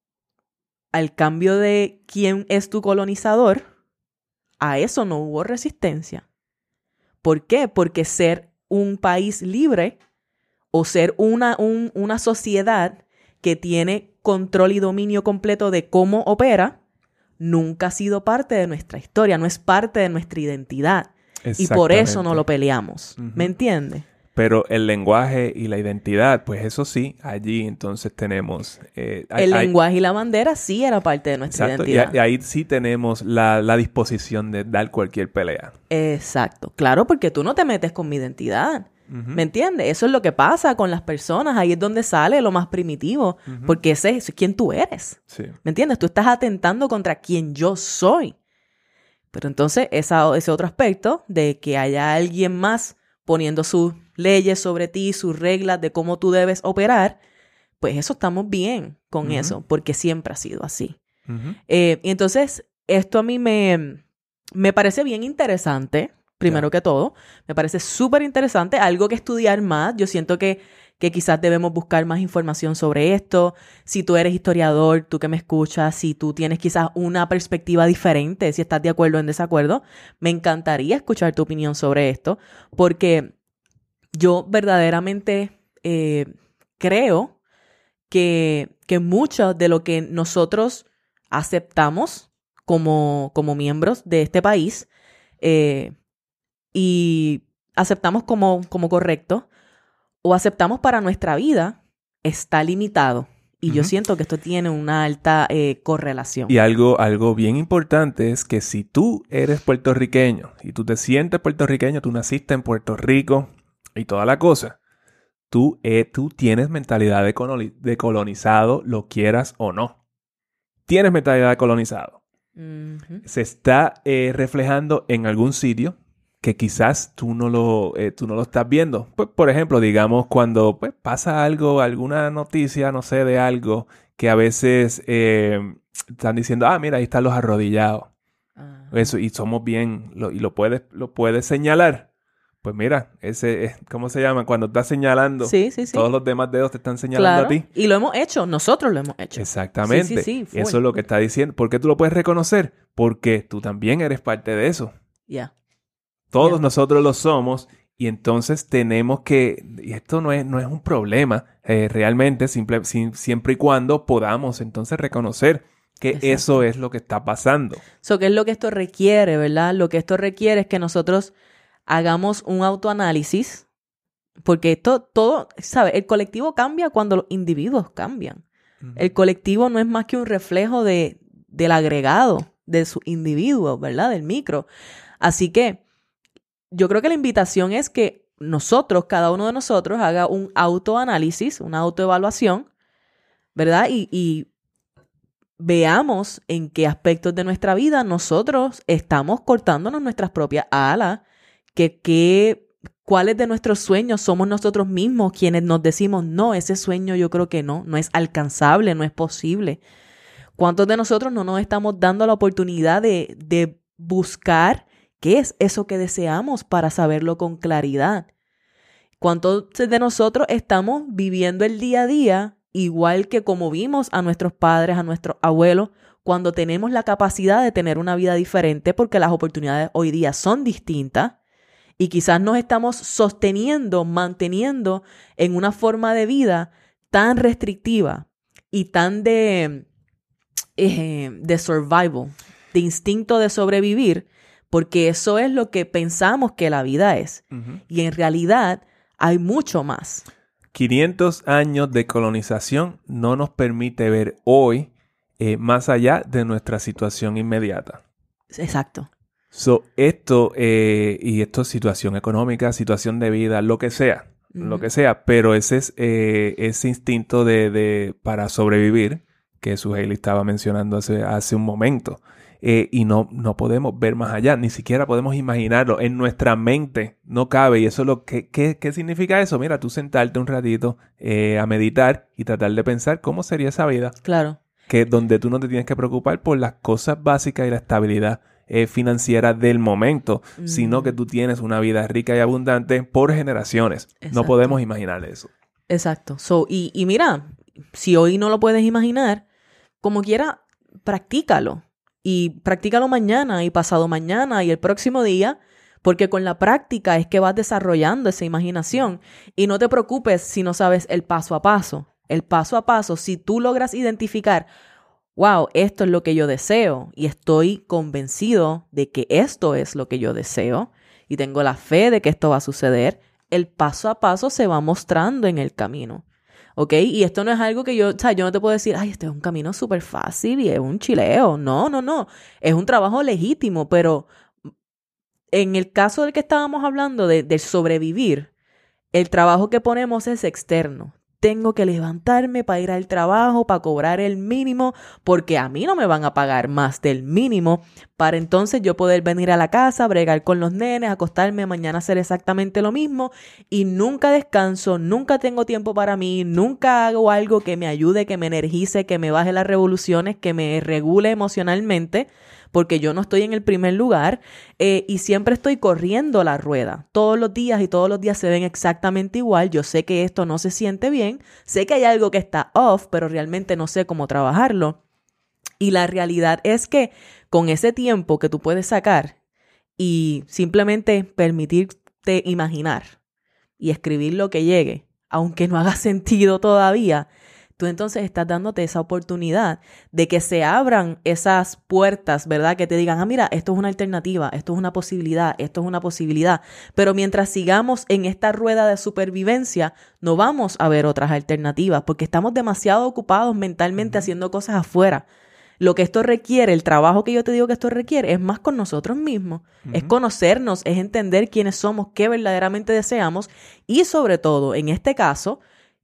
al cambio de quién es tu colonizador, a eso no hubo resistencia. ¿Por qué? Porque ser un país libre o ser una, un, una sociedad que tiene control y dominio completo de cómo opera, nunca ha sido parte de nuestra historia, no es parte de nuestra identidad. Y por eso no lo peleamos. Uh-huh. ¿Me entiendes?
Pero el lenguaje y la identidad, pues eso sí, allí entonces tenemos... Eh,
el
hay,
lenguaje y la bandera sí era parte de nuestra
exacto,
identidad.
Y, y ahí sí tenemos la, la disposición de dar cualquier pelea.
Exacto. Claro, porque tú no te metes con mi identidad. Uh-huh. ¿Me entiendes? Eso es lo que pasa con las personas. Ahí es donde sale lo más primitivo. Uh-huh. Porque ese es quién tú eres.
Sí.
¿Me entiendes? Tú estás atentando contra quien yo soy. Pero entonces esa, ese otro aspecto de que haya alguien más poniendo sus leyes sobre ti, sus reglas de cómo tú debes operar, pues eso estamos bien con uh-huh. eso, porque siempre ha sido así. Uh-huh. Eh, y entonces, esto a mí me, me parece bien interesante, primero yeah. que todo. Me parece súper interesante, algo que estudiar más. Yo siento que, que quizás debemos buscar más información sobre esto. Si tú eres historiador, tú que me escuchas, si tú tienes quizás una perspectiva diferente, si estás de acuerdo o en desacuerdo, me encantaría escuchar tu opinión sobre esto, porque yo verdaderamente eh, creo que, que mucho de lo que nosotros aceptamos como, como miembros de este país eh, y aceptamos como, como correcto o aceptamos para nuestra vida está limitado. Y uh-huh. yo siento que esto tiene una alta eh, correlación.
Y algo, algo bien importante es que si tú eres puertorriqueño y tú te sientes puertorriqueño, tú naciste en Puerto Rico y toda la cosa, tú, eh, tú tienes mentalidad de, coloni- de colonizado, lo quieras o no. Tienes mentalidad de colonizado. Uh-huh. Se está eh, reflejando en algún sitio que quizás tú no lo, eh, tú no lo estás viendo. Pues, por ejemplo, digamos cuando pues, pasa algo, alguna noticia, no sé, de algo que a veces eh, están diciendo, ah, mira, ahí están los arrodillados. Uh-huh. Eso, y somos bien, lo, y lo puedes, lo puedes señalar. Pues mira, ese, ¿cómo se llama? Cuando estás señalando,
sí, sí, sí.
todos los demás dedos te están señalando
claro.
a ti.
Y lo hemos hecho, nosotros lo hemos hecho.
Exactamente.
Sí, sí, sí,
eso es lo que está diciendo. ¿Por qué tú lo puedes reconocer? Porque tú también eres parte de eso.
Ya. Yeah.
Todos
yeah.
nosotros lo somos y entonces tenemos que, y esto no es, no es un problema eh, realmente, simple, si, siempre y cuando podamos entonces reconocer que Exacto. Eso es lo que está pasando.
So, ¿qué es lo que esto requiere, verdad? Lo que esto requiere es que nosotros hagamos un autoanálisis, porque esto todo, ¿sabes? El colectivo cambia cuando los individuos cambian. Uh-huh. El colectivo no es más que un reflejo de, del agregado de sus individuos, ¿verdad? Del micro. Así que yo creo que la invitación es que nosotros, cada uno de nosotros, haga un autoanálisis, una autoevaluación, ¿verdad? Y, y veamos en qué aspectos de nuestra vida nosotros estamos cortándonos nuestras propias alas, que, que cuáles de nuestros sueños somos nosotros mismos quienes nos decimos, no, ese sueño yo creo que no, no es alcanzable, no es posible. ¿Cuántos de nosotros no nos estamos dando la oportunidad de, de buscar qué es eso que deseamos para saberlo con claridad? ¿Cuántos de nosotros estamos viviendo el día a día igual que como vimos a nuestros padres, a nuestros abuelos, cuando tenemos la capacidad de tener una vida diferente porque las oportunidades hoy día son distintas? Y quizás nos estamos sosteniendo, manteniendo en una forma de vida tan restrictiva y tan de, eh, de survival, de instinto de sobrevivir, porque eso es lo que pensamos que la vida es. Uh-huh. Y en realidad hay mucho más.
quinientos años de colonización no nos permite ver hoy eh, más allá de nuestra situación inmediata.
Exacto.
So, esto, eh, y esto es situación económica, situación de vida, lo que sea, uh-huh. lo que sea, pero ese es eh, ese instinto de, de para sobrevivir que Suheili estaba mencionando hace, hace un momento. eh, y no, no podemos ver más allá, ni siquiera podemos imaginarlo. En nuestra mente no cabe y eso es lo que, ¿qué, qué significa eso? Mira, tú sentarte un ratito eh, a meditar y tratar de pensar cómo sería esa vida.
Claro. Que
donde tú no te tienes que preocupar por las cosas básicas y la estabilidad eh, financiera del momento, mm. sino que tú tienes una vida rica y abundante por generaciones. Exacto. No podemos imaginar eso.
Exacto. So, y, y mira, si hoy no lo puedes imaginar, como quiera, practícalo. Y practícalo mañana y pasado mañana y el próximo día, porque con la práctica es que vas desarrollando esa imaginación. Y no te preocupes si no sabes el paso a paso. El paso a paso, si tú logras identificar, wow, esto es lo que yo deseo y estoy convencido de que esto es lo que yo deseo y tengo la fe de que esto va a suceder, el paso a paso se va mostrando en el camino. ¿Ok? Y esto no es algo que yo, o sea, yo no te puedo decir, ay, este es un camino súper fácil y es un chileo. No, no, no. Es un trabajo legítimo, pero en el caso del que estábamos hablando de, de sobrevivir, el trabajo que ponemos es externo. Tengo que levantarme para ir al trabajo, para cobrar el mínimo, porque a mí no me van a pagar más del mínimo, para entonces yo poder venir a la casa, bregar con los nenes, acostarme, mañana hacer exactamente lo mismo, y nunca descanso, nunca tengo tiempo para mí, nunca hago algo que me ayude, que me energice, que me baje las revoluciones, que me regule emocionalmente, porque yo no estoy en el primer lugar eh, y siempre estoy corriendo la rueda. Todos los días y todos los días se ven exactamente igual. Yo sé que esto no se siente bien. Sé que hay algo que está off, pero realmente no sé cómo trabajarlo. Y la realidad es que con ese tiempo que tú puedes sacar y simplemente permitirte imaginar y escribir lo que llegue, aunque no haga sentido todavía, tú entonces estás dándote esa oportunidad de que se abran esas puertas, ¿verdad? Que te digan, ah, mira, esto es una alternativa, esto es una posibilidad, esto es una posibilidad. Pero mientras sigamos en esta rueda de supervivencia, no vamos a ver otras alternativas porque estamos demasiado ocupados mentalmente haciendo cosas afuera. Lo que esto requiere, el trabajo que yo te digo que esto requiere, es más con nosotros mismos. Uh-huh. Es conocernos, es entender quiénes somos, qué verdaderamente deseamos y sobre todo, en este caso,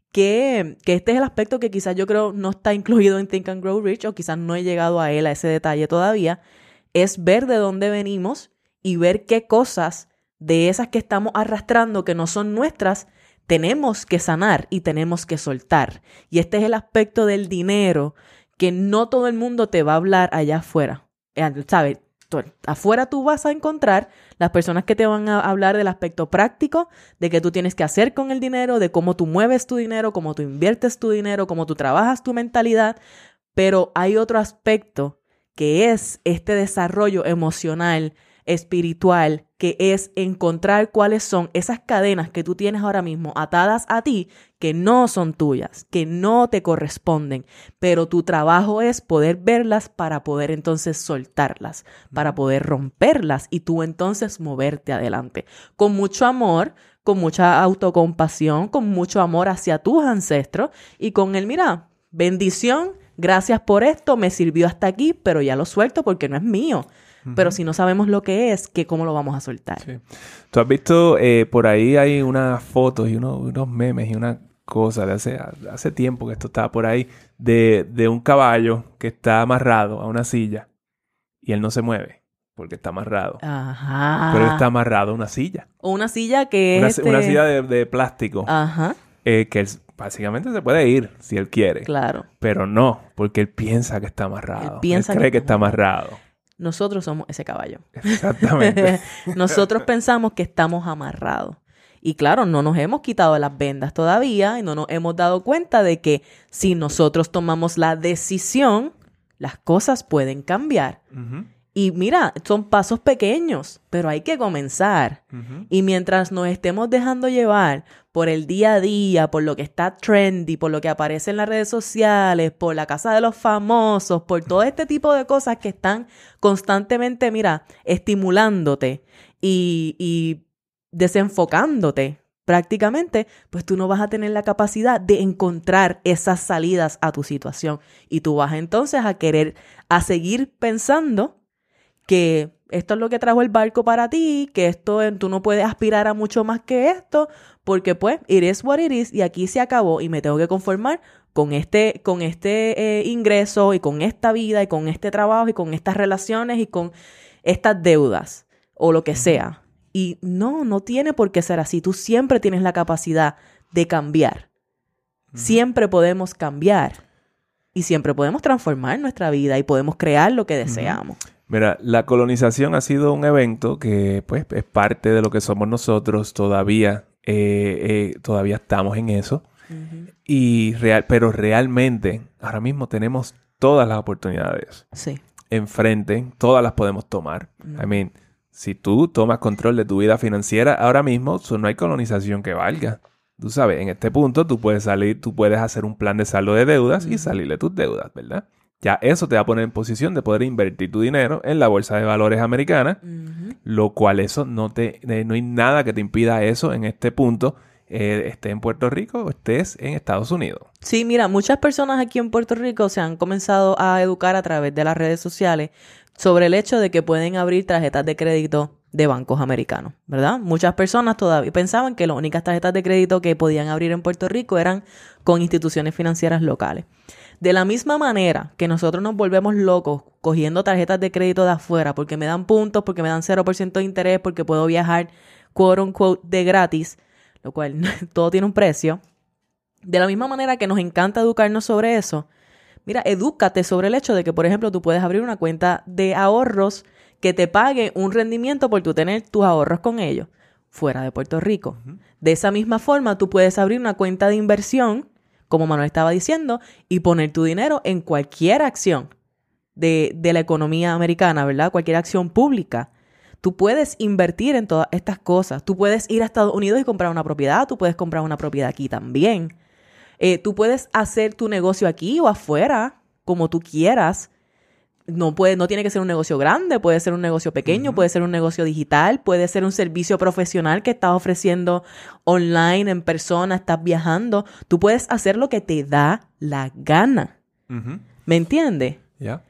Que, que este es el aspecto que quizás yo creo no está incluido en Think and Grow Rich o quizás no he llegado a él, a ese detalle todavía, es ver de dónde venimos y ver qué cosas de esas que estamos arrastrando que no son nuestras tenemos que sanar y tenemos que soltar. Y este es el aspecto del dinero que no todo el mundo te va a hablar allá afuera. ¿Sabes? Afuera tú vas a encontrar las personas que te van a hablar del aspecto práctico, de qué tú tienes que hacer con el dinero, de cómo tú mueves tu dinero, cómo tú inviertes tu dinero, cómo tú trabajas tu mentalidad, pero hay otro aspecto que es este desarrollo emocional, espiritual, que es encontrar cuáles son esas cadenas que tú tienes ahora mismo atadas a ti, que no son tuyas, que no te corresponden, pero tu trabajo es poder verlas para poder entonces soltarlas, para poder romperlas y tú entonces moverte adelante. Con mucho amor, con mucha autocompasión, con mucho amor hacia tus ancestros y con el, mira, bendición, gracias por esto, me sirvió hasta aquí, pero ya lo suelto porque no es mío. Uh-huh. Pero si no sabemos lo que es, ¿qué, ¿cómo lo vamos a soltar?
Sí. Tú has visto, eh, por ahí hay unas fotos y unos, unos memes y una cosa de hace, hace tiempo que esto estaba por ahí, de, de un caballo que está amarrado a una silla y él no se mueve porque está amarrado.
Ajá.
Pero él está amarrado a una silla.
O una silla que
una,
es... Este...
Una silla de, de plástico.
Ajá.
Eh, que él básicamente se puede ir si él quiere.
Claro.
Pero no, porque él piensa que está amarrado.
Él piensa
él cree
que,
que está amarrado.
Nosotros somos ese caballo.
Exactamente.
Nosotros pensamos que estamos amarrados. Y claro, no nos hemos quitado las vendas todavía y no nos hemos dado cuenta de que si nosotros tomamos la decisión, las cosas pueden cambiar. Uh-huh. Y mira, son pasos pequeños, pero hay que comenzar. Uh-huh. Y mientras nos estemos dejando llevar por el día a día, por lo que está trendy, por lo que aparece en las redes sociales, por la casa de los famosos, por todo este tipo de cosas que están constantemente, mira, estimulándote y, y desenfocándote prácticamente, pues tú no vas a tener la capacidad de encontrar esas salidas a tu situación. Y tú vas entonces a querer, a seguir pensando que esto es lo que trajo el barco para ti, que esto eh, tú no puedes aspirar a mucho más que esto, porque pues, it is what it is, y aquí se acabó, y me tengo que conformar con este, con este eh, ingreso, y con esta vida, y con este trabajo, y con estas relaciones, y con estas deudas, o lo que sea. Y no, no tiene por qué ser así. Tú siempre tienes la capacidad de cambiar. Uh-huh. Siempre podemos cambiar. Y siempre podemos transformar nuestra vida y podemos crear lo que deseamos.
Uh-huh. Mira, la colonización ha sido un evento que pues es parte de lo que somos nosotros. Todavía, eh, eh, todavía estamos en eso. Uh-huh. Y real, pero realmente ahora mismo tenemos todas las oportunidades.
Sí.
Enfrente, todas las podemos tomar. Uh-huh. I mean, si tú tomas control de tu vida financiera ahora mismo, so no hay colonización que valga. Tú sabes, en este punto tú puedes salir, tú puedes hacer un plan de saldo de deudas uh-huh. y salir de tus deudas, ¿verdad? Ya eso te va a poner en posición de poder invertir tu dinero en la bolsa de valores americana, uh-huh. lo cual eso no te, no hay nada que te impida eso en este punto, eh, estés en Puerto Rico o estés en Estados Unidos.
Sí, mira, muchas personas aquí en Puerto Rico se han comenzado a educar a través de las redes sociales sobre el hecho de que pueden abrir tarjetas de crédito de bancos americanos, ¿verdad? Muchas personas todavía pensaban que las únicas tarjetas de crédito que podían abrir en Puerto Rico eran con instituciones financieras locales. De la misma manera que nosotros nos volvemos locos cogiendo tarjetas de crédito de afuera porque me dan puntos, porque me dan cero por ciento de interés, porque puedo viajar, quote unquote, de gratis, lo cual todo tiene un precio. De la misma manera que nos encanta educarnos sobre eso, mira, edúcate sobre el hecho de que, por ejemplo, tú puedes abrir una cuenta de ahorros que te pague un rendimiento por tú tener tus ahorros con ellos fuera de Puerto Rico. Uh-huh. De esa misma forma, tú puedes abrir una cuenta de inversión, como Manuel estaba diciendo, y poner tu dinero en cualquier acción de, de la economía americana, ¿verdad? Cualquier acción pública. Tú puedes invertir en todas estas cosas. Tú puedes ir a Estados Unidos y comprar una propiedad. Tú puedes comprar una propiedad aquí también. Eh, tú puedes hacer tu negocio aquí o afuera, como tú quieras. No puede, no tiene que ser un negocio grande, puede ser un negocio pequeño, uh-huh. puede ser un negocio digital, puede ser un servicio profesional que estás ofreciendo online, en persona, estás viajando. Tú puedes hacer lo que te da la gana. Uh-huh. ¿Me entiendes?
Ya. Yeah.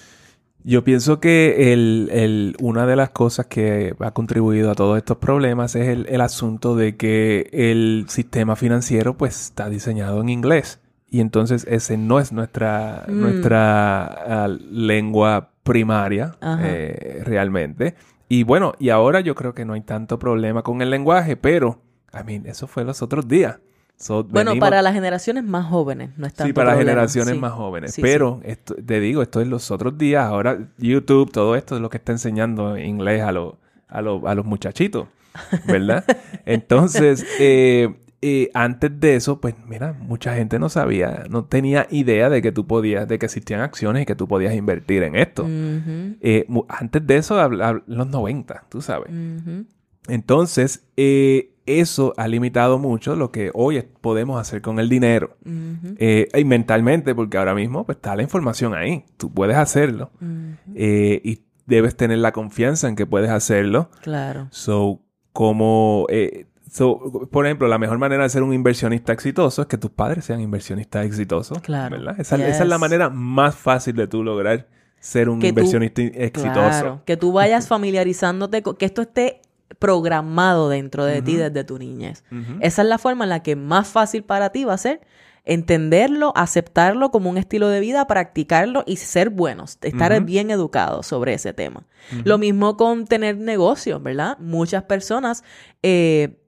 Yo pienso que el, el, una de las cosas que ha contribuido a todos estos problemas es el, el asunto de que el sistema financiero pues está diseñado en inglés. Y entonces ese no es nuestra, mm. nuestra uh, lengua primaria eh, realmente. Y bueno, y ahora yo creo que no hay tanto problema con el lenguaje, pero, I mean, eso fue los otros días. So,
bueno, venimos... para las generaciones más jóvenes no es tanto
Sí, para
problema.
las generaciones
sí.
más jóvenes.
Sí,
pero,
sí.
Esto, te digo, esto es los otros días. Ahora YouTube, todo esto es lo que está enseñando inglés a, lo, a, lo, a los muchachitos, ¿verdad? Entonces, eh, eh, antes de eso, pues mira, mucha gente no sabía, no tenía idea de que tú podías, de que existían acciones y que tú podías invertir en esto. Uh-huh. Eh, antes de eso, a, a los noventa, tú sabes. Uh-huh. Entonces, eh... eso ha limitado mucho lo que hoy podemos hacer con el dinero. Uh-huh. Eh, y mentalmente, porque ahora mismo pues, está la información ahí. Tú puedes hacerlo. Uh-huh. Eh, y debes tener la confianza en que puedes hacerlo.
Claro.
So, como... Eh, so, por ejemplo, la mejor manera de ser un inversionista exitoso es que tus padres sean inversionistas exitosos.
Claro.
¿Verdad? Esa,
Yes.
esa es la manera más fácil de tú lograr ser un
que
inversionista
tú,
exitoso.
Claro. Que tú vayas familiarizándote con... Que esto esté... programado dentro de uh-huh. ti desde tu niñez. Uh-huh. Esa es la forma en la que más fácil para ti va a ser entenderlo, aceptarlo como un estilo de vida, practicarlo y ser buenos, estar uh-huh. bien educados sobre ese tema. Uh-huh. Lo mismo con tener negocios, ¿verdad? Muchas personas eh,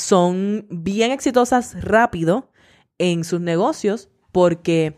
son bien exitosas rápido en sus negocios porque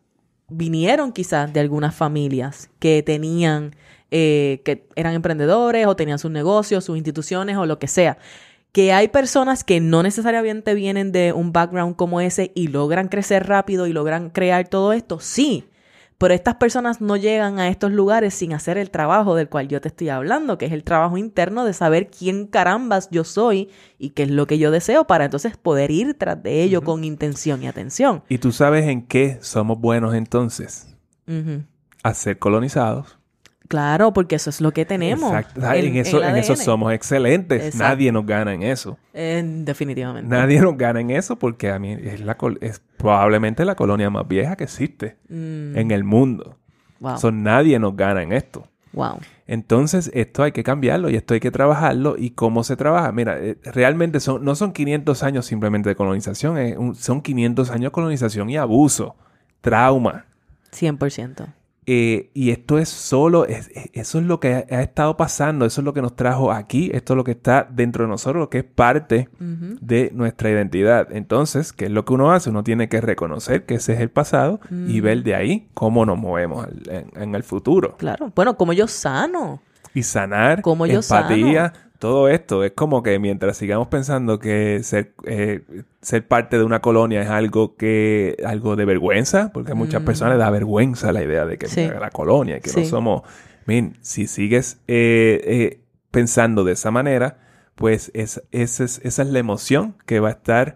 vinieron quizás de algunas familias que tenían Eh, que eran emprendedores o tenían sus negocios, sus instituciones o lo que sea. Que hay personas que no necesariamente vienen de un background como ese y logran crecer rápido y logran crear todo esto, sí. Pero estas personas no llegan a estos lugares sin hacer el trabajo del cual yo te estoy hablando, que es el trabajo interno de saber quién carambas yo soy y qué es lo que yo deseo para entonces poder ir tras de ello uh-huh. con intención y atención.
¿Y tú sabes en qué somos buenos entonces?
Uh-huh.
A ser colonizados.
Claro, porque eso es lo que tenemos.
Exacto. En, en, eso, en eso somos excelentes. Exacto. Nadie nos gana en eso.
Eh, definitivamente.
Nadie nos gana en eso porque a mí es, la, es probablemente la colonia más vieja que existe mm. en el mundo.
Wow.
So, nadie nos gana en esto.
Wow.
Entonces, esto hay que cambiarlo y esto hay que trabajarlo. ¿Y cómo se trabaja? Mira, eh, realmente son, no son quinientos años simplemente de colonización, eh, un, son quinientos años de colonización y abuso, trauma.
cien por ciento.
Eh, y esto es solo, es, es, eso es lo que ha, ha estado pasando, eso es lo que nos trajo aquí, esto es lo que está dentro de nosotros, lo que es parte uh-huh. de nuestra identidad. Entonces, ¿qué es lo que uno hace? Uno tiene que reconocer que ese es el pasado uh-huh. y ver de ahí cómo nos movemos en, en el futuro.
Claro, bueno, como yo sano.
Y sanar,
como yo
empatía,
sano.
Todo esto. Es como que mientras sigamos pensando que ser, eh, ser parte de una colonia es algo que algo de vergüenza, porque a muchas mm. personas les da vergüenza la idea de que
sí.
la colonia y que
sí.
no somos... Miren, si sigues eh, eh, pensando de esa manera, pues es, es, es, esa es la emoción que va a estar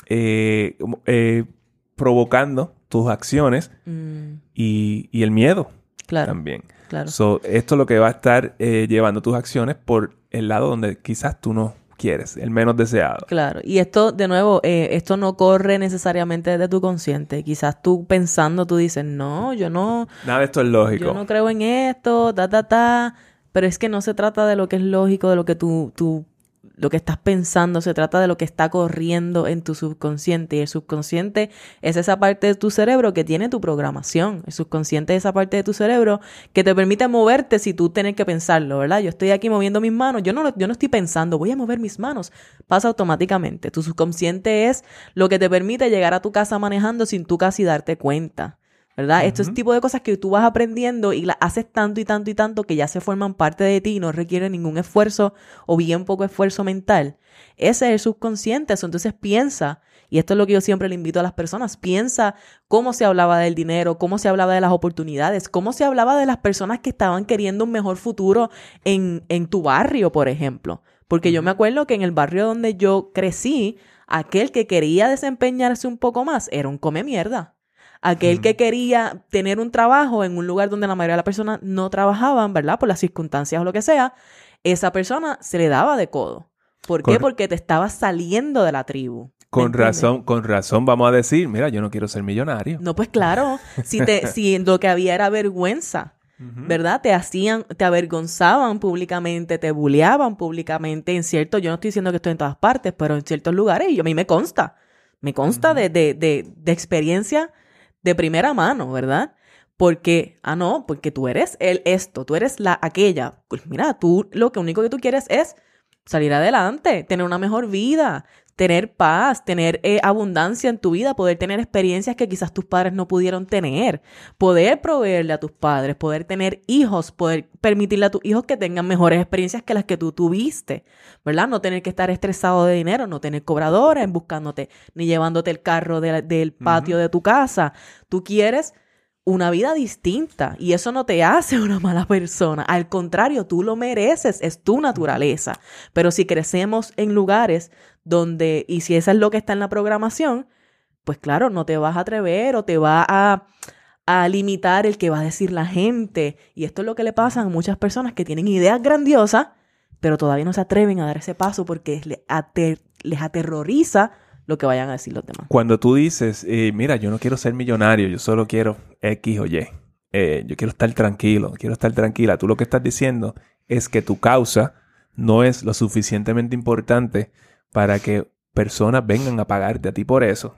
eh, eh, provocando tus acciones mm. y, y el miedo
claro.
también.
Claro.
So, esto es lo que va a estar eh, llevando tus acciones por el lado donde quizás tú no quieres, el menos deseado.
Claro. Y esto, de nuevo, eh, esto no corre necesariamente desde tu consciente. Quizás tú pensando, tú dices, no, yo no...
Nada de esto es lógico.
Yo no creo en esto, ta, ta, ta. Pero es que no se trata de lo que es lógico, de lo que tú... tú lo que estás pensando, se trata de lo que está corriendo en tu subconsciente. Y el subconsciente es esa parte de tu cerebro que tiene tu programación. El subconsciente es esa parte de tu cerebro que te permite moverte si tú tienes que pensarlo, ¿verdad? Yo estoy aquí moviendo mis manos. Yo no, yo no estoy pensando, voy a mover mis manos. Pasa automáticamente. Tu subconsciente es lo que te permite llegar a tu casa manejando sin tú casi darte cuenta, ¿verdad? Uh-huh. Esto es el tipo de cosas que tú vas aprendiendo y las haces tanto y tanto y tanto que ya se forman parte de ti y no requiere ningún esfuerzo o bien poco esfuerzo mental. Ese es el subconsciente. Eso, entonces piensa, y esto es lo que yo siempre le invito a las personas, piensa cómo se hablaba del dinero, cómo se hablaba de las oportunidades, cómo se hablaba de las personas que estaban queriendo un mejor futuro en, en tu barrio, por ejemplo. Porque uh-huh. yo me acuerdo que en el barrio donde yo crecí, aquel que quería desempeñarse un poco más era un come mierda. Aquel uh-huh. que quería tener un trabajo en un lugar donde la mayoría de las personas no trabajaban, ¿verdad? Por las circunstancias o lo que sea, esa persona se le daba de codo. ¿Por qué? Con... Porque te estabas saliendo de la tribu.
Con razón, con razón vamos a decir, mira, yo no quiero ser millonario.
No, pues claro, si, te, si lo que había era vergüenza, uh-huh. ¿verdad? Te hacían, te avergonzaban públicamente, te bulleaban públicamente en cierto, yo no estoy diciendo que estoy en todas partes, pero en ciertos lugares, y a mí me consta, me consta uh-huh. de, de, de, de experiencia de primera mano, ¿verdad? Porque, ah, no, porque tú eres el esto, tú eres la aquella. Pues mira, tú lo que único que tú quieres es salir adelante, tener una mejor vida, tener paz, tener eh, abundancia en tu vida, poder tener experiencias que quizás tus padres no pudieron tener, poder proveerle a tus padres, poder tener hijos, poder permitirle a tus hijos que tengan mejores experiencias que las que tú tuviste, ¿verdad? No tener que estar estresado de dinero, no tener cobradores buscándote, ni llevándote el carro de, del patio uh-huh. de tu casa. Tú quieres una vida distinta y eso no te hace una mala persona. Al contrario, tú lo mereces, es tu naturaleza. Pero si crecemos en lugares donde, y si eso es lo que está en la programación, pues claro, no te vas a atrever o te va a, a limitar el que va a decir la gente. Y esto es lo que le pasa a muchas personas que tienen ideas grandiosas, pero todavía no se atreven a dar ese paso porque les, ater- les aterroriza lo que vayan a decir los demás.
Cuando tú dices, eh, mira, yo no quiero ser millonario, yo solo quiero X o Y, eh, yo quiero estar tranquilo, quiero estar tranquila, tú lo que estás diciendo es que tu causa no es lo suficientemente importante para que personas vengan a pagarte a ti por eso.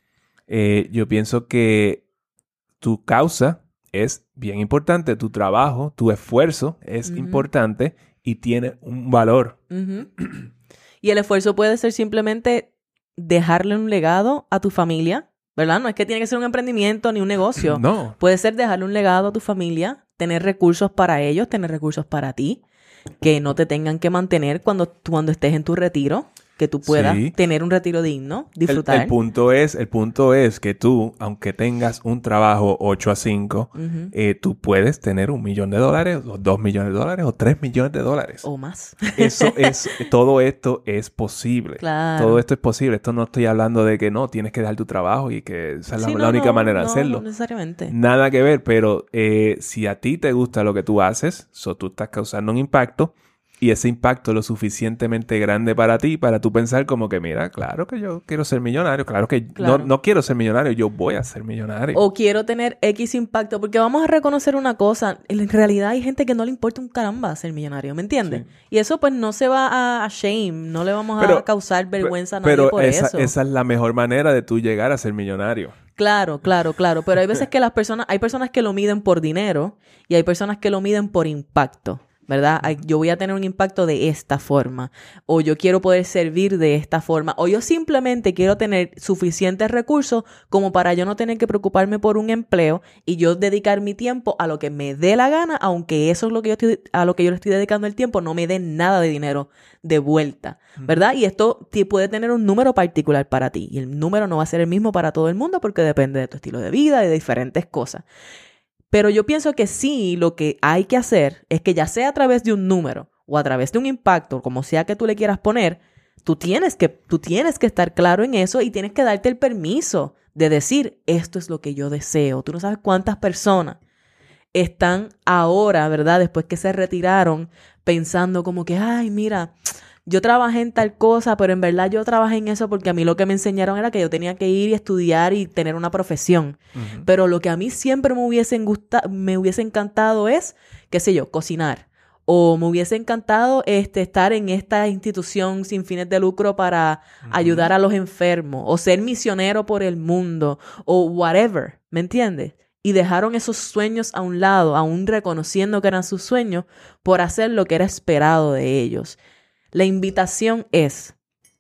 Eh, yo pienso que tu causa es bien importante, tu trabajo, tu esfuerzo es uh-huh. importante y tiene un valor.
Uh-huh. Y el esfuerzo puede ser simplemente dejarle un legado a tu familia, ¿verdad? No es que tiene que ser un emprendimiento ni un negocio.
No.
Puede ser dejarle un legado a tu familia, tener recursos para ellos, tener recursos para ti, que no te tengan que mantener cuando, cuando estés en tu retiro, que tú puedas sí. tener un retiro digno, disfrutar.
El, el, punto es, el punto es que tú, aunque tengas un trabajo ocho a cinco, uh-huh. eh, tú puedes tener un millón de dólares, o dos millones de dólares, o tres millones de dólares.
O más.
Eso es, todo esto es posible.
Claro.
Todo esto es posible. Esto no estoy hablando de que no, tienes que dejar tu trabajo y que esa es la,
sí, no,
la única
no,
manera
no,
de hacerlo.
No necesariamente.
Nada que ver, pero eh, si a ti te gusta lo que tú haces, so tú estás causando un impacto, y ese impacto lo suficientemente grande para ti, para tú pensar como que, mira, claro que yo quiero ser millonario, claro que
Claro.
No, no quiero ser millonario, yo voy a ser millonario.
O quiero tener X impacto, porque vamos a reconocer una cosa, en realidad hay gente que no le importa un caramba ser millonario, ¿me entiendes? Sí. Y eso pues no se va a, a shame, no le vamos pero, a causar vergüenza a nadie
pero
por
esa,
eso.
esa es la mejor manera de tú llegar a ser millonario.
Claro, claro, claro, pero hay veces que las personas, hay personas que lo miden por dinero y hay personas que lo miden por impacto. ¿Verdad? Yo voy a tener un impacto de esta forma, o yo quiero poder servir de esta forma, o yo simplemente quiero tener suficientes recursos como para yo no tener que preocuparme por un empleo y yo dedicar mi tiempo a lo que me dé la gana, aunque eso es lo que yo estoy, a lo que yo le estoy dedicando el tiempo no me dé nada de dinero de vuelta, ¿verdad? Y esto puede tener un número particular para ti, y el número no va a ser el mismo para todo el mundo porque depende de tu estilo de vida y de diferentes cosas. Pero yo pienso que sí, lo que hay que hacer es que ya sea a través de un número o a través de un impacto, como sea que tú le quieras poner, tú tienes que, tú tienes que estar claro en eso y tienes que darte el permiso de decir, esto es lo que yo deseo. Tú no sabes cuántas personas están ahora, ¿verdad? Después que se retiraron, pensando como que, ay, mira, yo trabajé en tal cosa, pero en verdad yo trabajé en eso porque a mí lo que me enseñaron era que yo tenía que ir y estudiar y tener una profesión. Uh-huh. Pero lo que a mí siempre me hubiese, gusta- me hubiese encantado es, qué sé yo, cocinar. O me hubiese encantado este, estar en esta institución sin fines de lucro para uh-huh. ayudar a los enfermos. O ser misionero por el mundo. O whatever, ¿me entiendes? Y dejaron esos sueños a un lado, aún reconociendo que eran sus sueños, por hacer lo que era esperado de ellos. La invitación es,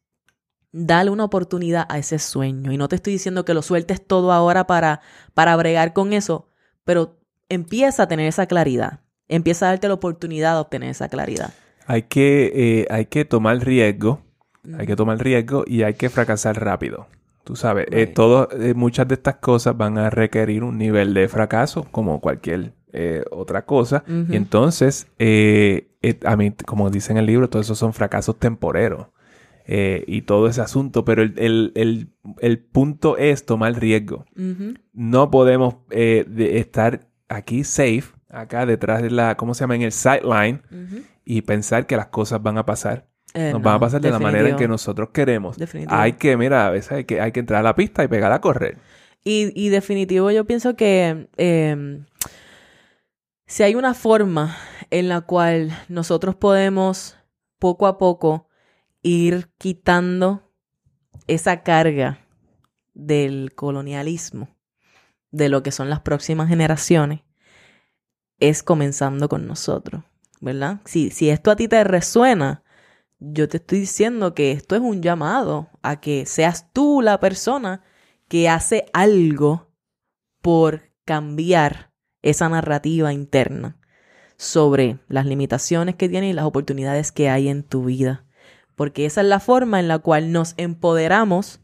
dale una oportunidad a ese sueño. Y no te estoy diciendo que lo sueltes todo ahora para, para bregar con eso, pero empieza a tener esa claridad. Empieza a darte la oportunidad de obtener esa claridad.
Hay que, eh, hay que tomar riesgo, mm. hay que tomar riesgo y hay que fracasar rápido. Tú sabes, right. eh, todo, eh, muchas de estas cosas van a requerir un nivel de fracaso, como cualquier eh, otra cosa. Uh-huh. Y entonces, eh, eh, a mí, como dice en el libro, todos esos son fracasos temporeros. Eh, y todo ese asunto. Pero el, el, el, el punto es tomar riesgo. Uh-huh. No podemos eh, de estar aquí safe, acá detrás de la, ¿cómo se llama? En el sideline. Uh-huh. Y pensar que las cosas van a pasar. Eh, Nos no, van a pasar de definitivo. La manera en que nosotros queremos. Definitivo. Hay que, mira, a veces hay que, hay que entrar a la pista y pegar a correr.
Y, y definitivo yo pienso que eh, si hay una forma en la cual nosotros podemos poco a poco ir quitando esa carga del colonialismo, de lo que son las próximas generaciones, es comenzando con nosotros, ¿verdad? Si, si esto a ti te resuena, yo te estoy diciendo que esto es un llamado a que seas tú la persona que hace algo por cambiar esa narrativa interna sobre las limitaciones que tienes y las oportunidades que hay en tu vida. Porque esa es la forma en la cual nos empoderamos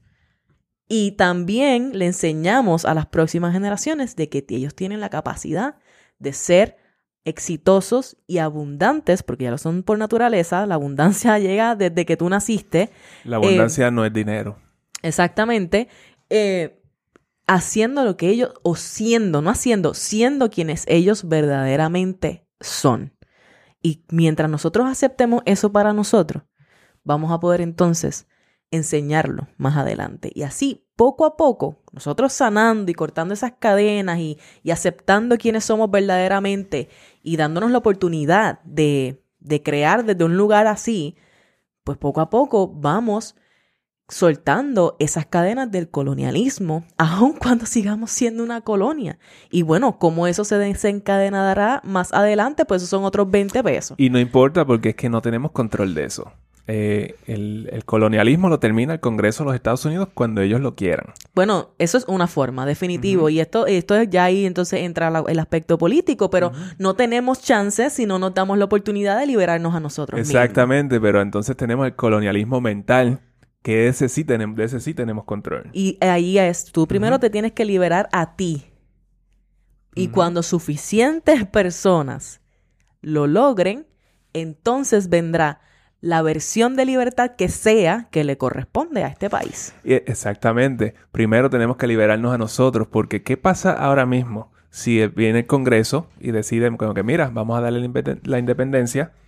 y también le enseñamos a las próximas generaciones de que ellos tienen la capacidad de ser exitosos y abundantes, porque ya lo son por naturaleza. La abundancia llega desde que tú naciste.
La abundancia eh, no es dinero.
Exactamente. Eh, haciendo lo que ellos, o siendo, no haciendo, siendo quienes ellos verdaderamente son. Y mientras nosotros aceptemos eso para nosotros, vamos a poder entonces enseñarlo más adelante. Y así, poco a poco, nosotros sanando y cortando esas cadenas y, y aceptando quiénes somos verdaderamente y dándonos la oportunidad de, de crear desde un lugar así, pues poco a poco vamos soltando esas cadenas del colonialismo, aun cuando sigamos siendo una colonia. Y bueno, cómo eso se desencadenará más adelante, pues esos son otros veinte pesos.
Y no importa porque es que no tenemos control de eso. Eh, el, el colonialismo lo termina el Congreso de los Estados Unidos cuando ellos lo quieran.
Bueno, eso es una forma, definitivo. Uh-huh. Y esto, esto es ya ahí entonces entra la, el aspecto político, pero uh-huh. no tenemos chances si no nos damos la oportunidad de liberarnos a nosotros
Exactamente,
mismos.
pero entonces tenemos el colonialismo mental, que ese sí tenemos, de ese sí tenemos control.
Y ahí es, tú primero uh-huh. te tienes que liberar a ti. Y uh-huh. cuando suficientes personas lo logren, entonces vendrá la versión de libertad que sea que le corresponde a este país.
Exactamente. Primero tenemos que liberarnos a nosotros, porque ¿qué pasa ahora mismo si viene el Congreso y decide como que, mira, vamos a darle la independencia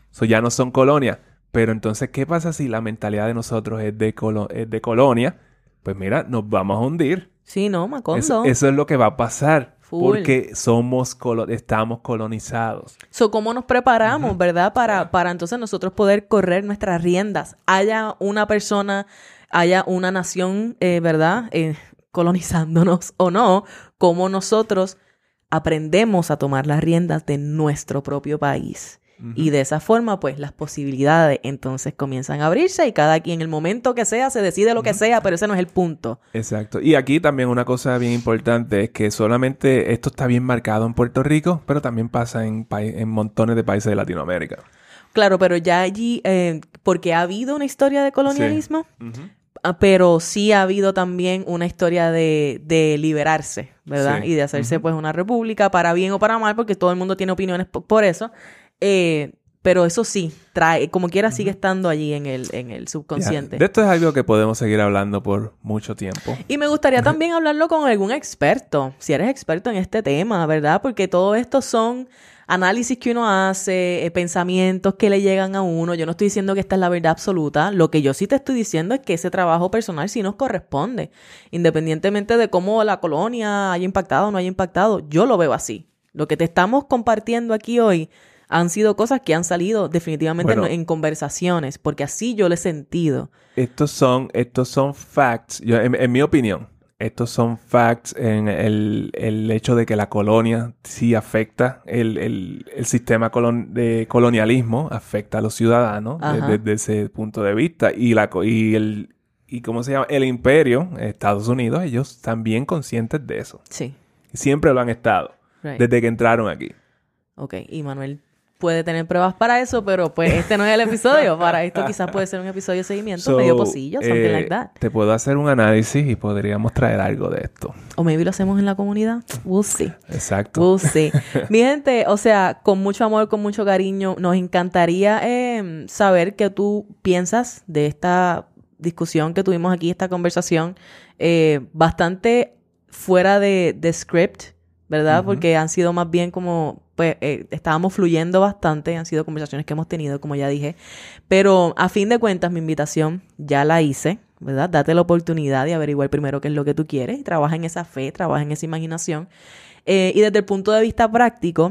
So ya no son colonia. Pero entonces, ¿qué pasa si la mentalidad de nosotros es de, colo- es de colonia? Pues mira, nos vamos a hundir.
Sí, no, Macondo.
Eso, eso es lo que va a pasar.
Full.
Porque somos colo- estamos colonizados.
So, ¿cómo nos preparamos,
Ujú.
verdad? Para,
Yeah.
para entonces nosotros poder correr nuestras riendas. Haya una persona, haya una nación, eh, ¿verdad? Eh, colonizándonos o no, cómo nosotros aprendemos a tomar las riendas de nuestro propio país.
Ujú.
Y de esa forma, pues, las posibilidades entonces comienzan a abrirse y cada quien en el momento que sea se decide lo que
Ujú.
sea, pero ese no es el punto.
Exacto. Y aquí también una cosa bien importante es que solamente esto está bien marcado en Puerto Rico, pero también pasa en, pa- en montones de países de Latinoamérica.
Claro, pero ya allí, eh, porque ha habido una historia de colonialismo,
Ujú.
ah, pero sí ha habido también una historia de, de liberarse, ¿verdad?
Sí.
Y de hacerse
Ujú.
pues una república para bien o para mal, porque todo el mundo tiene opiniones po- por eso. Eh, pero eso sí, trae, como quiera, sigue estando allí en el, en el subconsciente.
Ya. De esto es algo que podemos seguir hablando por mucho tiempo.
Y me gustaría también hablarlo con algún experto, si eres experto en este tema, ¿verdad? Porque todo esto son análisis que uno hace, eh, pensamientos que le llegan a uno. Yo no estoy diciendo que esta es la verdad absoluta. Lo que yo sí te estoy diciendo es que ese trabajo personal sí nos corresponde. Independientemente de cómo la colonia haya impactado o no haya impactado, yo lo veo así. Lo que te estamos compartiendo aquí hoy han sido cosas que han salido definitivamente
Bueno.
en, en conversaciones, porque así yo lo he sentido.
Estos son, estos son facts, yo, en, en mi opinión, estos son facts en el, el hecho de que la colonia sí afecta, el, el, el sistema colon- de colonialismo afecta a los ciudadanos
Ajá.
de- desde ese punto de vista. Y, la, co- y, el, y ¿cómo se llama? El imperio, Estados Unidos, ellos están bien conscientes de eso.
Sí.
Siempre lo han estado,
Right.
desde que entraron aquí.
Ok, y Manuel puede tener pruebas para eso, pero pues este no es el episodio. Para esto quizás puede ser un episodio de seguimiento,
So,
medio pocillo, something
eh,
like that.
Te puedo hacer un análisis y podríamos traer algo de esto.
O maybe lo hacemos en la comunidad. We'll see.
Exacto.
We'll see. Mi gente, o sea, con mucho amor, con mucho cariño, nos encantaría eh, saber qué tú piensas de esta discusión que tuvimos aquí, esta conversación, eh, bastante fuera de, de script, ¿verdad?
Ujú.
Porque han sido más bien como, pues, eh, estábamos fluyendo bastante, han sido conversaciones que hemos tenido, como ya dije. Pero a fin de cuentas, mi invitación ya la hice, ¿verdad? Date la oportunidad de averiguar primero qué es lo que tú quieres y trabaja en esa fe, trabaja en esa imaginación. Eh, y desde el punto de vista práctico,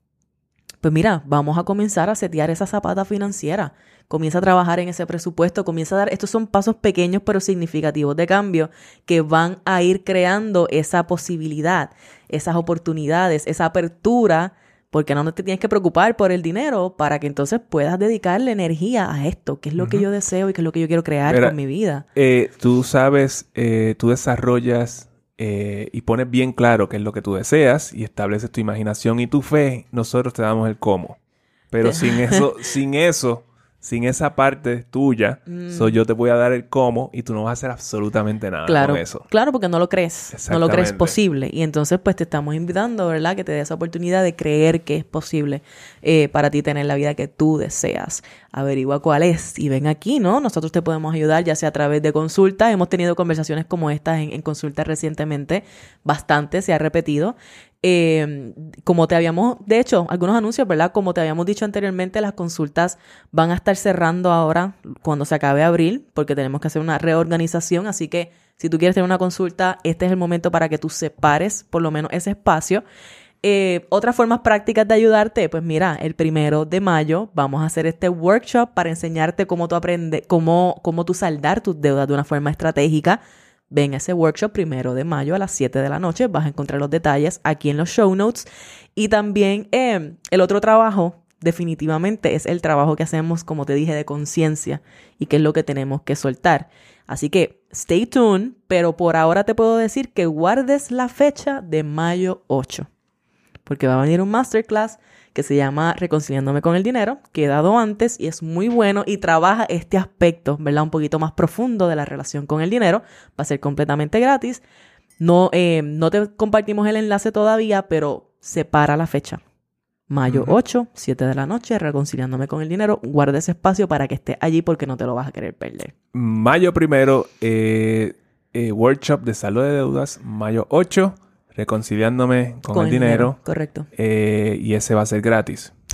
pues mira, vamos a comenzar a setear esa zapata financiera. Comienza a trabajar en ese presupuesto, comienza a dar... Estos son pasos pequeños pero significativos de cambio que van a ir creando esa posibilidad, esas oportunidades, esa apertura, porque no te tienes que preocupar por el dinero para que entonces puedas dedicarle energía a esto, que es lo que
Ujú.
yo deseo y que es lo que yo quiero crear
Mira,
con mi vida.
Eh, tú sabes, eh, tú desarrollas eh, y pones bien claro qué es lo que tú deseas y estableces tu imaginación y tu fe. Nosotros te damos el cómo. Pero
Te-
sin eso, sin eso, sin esa parte tuya,
Mm.
so yo te voy a dar el cómo y tú no vas a hacer absolutamente nada
Claro,
con eso.
claro, porque no lo crees, no lo crees
Exactamente.
posible. Y entonces, pues, te estamos invitando, ¿verdad? Que te des esa oportunidad de creer que es posible eh, para ti tener la vida que tú deseas. Averigua cuál es y ven aquí, ¿no? Nosotros te podemos ayudar, ya sea a través de consultas. Hemos tenido conversaciones como estas en, en consultas recientemente. Bastante, se ha repetido. Eh, como te habíamos, de hecho, algunos anuncios, ¿verdad? Como te habíamos dicho anteriormente, las consultas van a estar cerrando ahora cuando se acabe abril, porque tenemos que hacer una reorganización. Así que si tú quieres tener una consulta, este es el momento para que tú separes por lo menos ese espacio. Eh, otras formas prácticas de ayudarte, pues mira, el primero de mayo vamos a hacer este workshop para enseñarte cómo tú aprendes, cómo, cómo tú saldar tus deudas de una forma estratégica. Ven a ese workshop primero de mayo a las siete de la noche. Vas a encontrar los detalles aquí en los show notes. Y también eh, el otro trabajo definitivamente es el trabajo que hacemos, como te dije, de conciencia y qué es lo que tenemos que soltar. Así que stay tuned, pero por ahora te puedo decir que guardes la fecha de mayo ocho. Porque va a venir un masterclass que se llama Reconciliándome con el Dinero, que he dado antes y es muy bueno y trabaja este aspecto, ¿verdad? Un poquito más profundo de la relación con el dinero. Va a ser completamente gratis. No, eh, no te compartimos el enlace todavía, pero separa la fecha. Mayo
Ujú.
ocho, siete de la noche, Reconciliándome con el Dinero. Guarda ese espacio para que estés allí porque no te lo vas a querer perder.
Mayo primero, eh, eh, workshop de saldo de deudas. Mayo ocho, reconciliándome con, el dinero.
Correcto.
Eh, y ese va a ser gratis.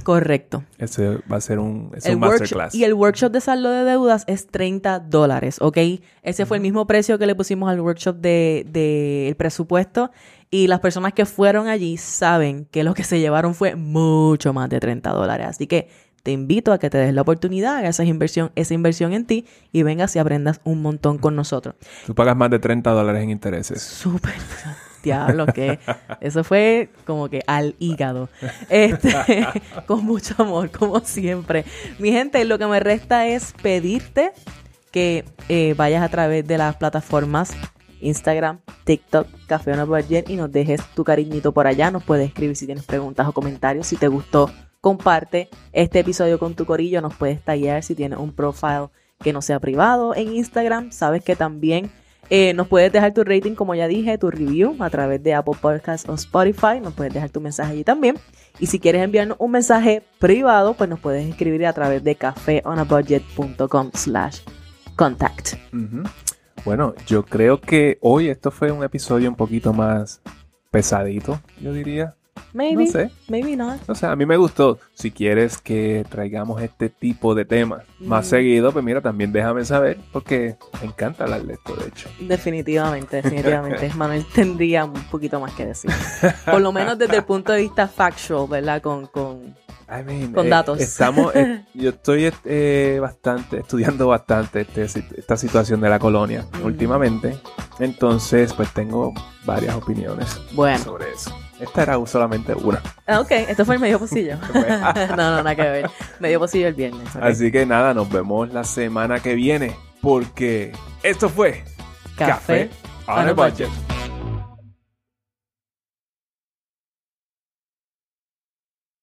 Correcto.
Ese va a ser un, es
el
un
workshop,
masterclass.
y el workshop de saldo de deudas es treinta dólares, ¿ok? Ese fue el mismo precio que le pusimos al workshop de, de el presupuesto. Y las personas que fueron allí saben que lo que se llevaron fue mucho más de treinta dólares. Así que te invito a que te des la oportunidad, hagas esa inversión, esa inversión en ti y vengas y aprendas un montón con nosotros.
Tú pagas más de treinta dólares en intereses.
Súper. Diablo, que eso fue como que al hígado. Este, con mucho amor, como siempre. Mi gente, lo que me resta es pedirte que eh, vayas a través de las plataformas Instagram, TikTok, Café on a Budget y nos dejes tu cariñito por allá. Nos puedes escribir si tienes preguntas o comentarios. Si te gustó, comparte este episodio con tu corillo. Nos puedes taggear si tienes un profile que no sea privado en Instagram. Sabes que también eh, nos puedes dejar tu rating, como ya dije, tu review a través de Apple Podcasts o Spotify. Nos puedes dejar tu mensaje allí también. Y si quieres enviarnos un mensaje privado, pues nos puedes escribir a través de cafeonabudget.com slash contact.
Uh-huh. Bueno, yo creo que hoy esto fue un episodio un poquito más pesadito, yo diría.
Maybe,
no sé.
maybe not.
O sea, a mí me gustó. Si quieres que traigamos este tipo de temas mm. más seguido, pues mira, también déjame saber, porque me encanta hablar de esto, de hecho.
Definitivamente, definitivamente. Manuel tendría un poquito más que decir. Por lo menos desde el punto de vista factual, ¿verdad? Con... con
I mean,
con
eh,
datos.
Estamos, eh, yo estoy eh, bastante, estudiando bastante este, esta situación de la colonia mm. últimamente. Entonces, pues tengo varias opiniones
bueno.
sobre eso. Esta era solamente una.
Ah, ok. Esto fue el medio pocillo. no, no, nada que ver. Medio pocillo el viernes. Okay.
Así que nada, nos vemos la semana que viene. Porque esto fue
Café, Café on a Budget.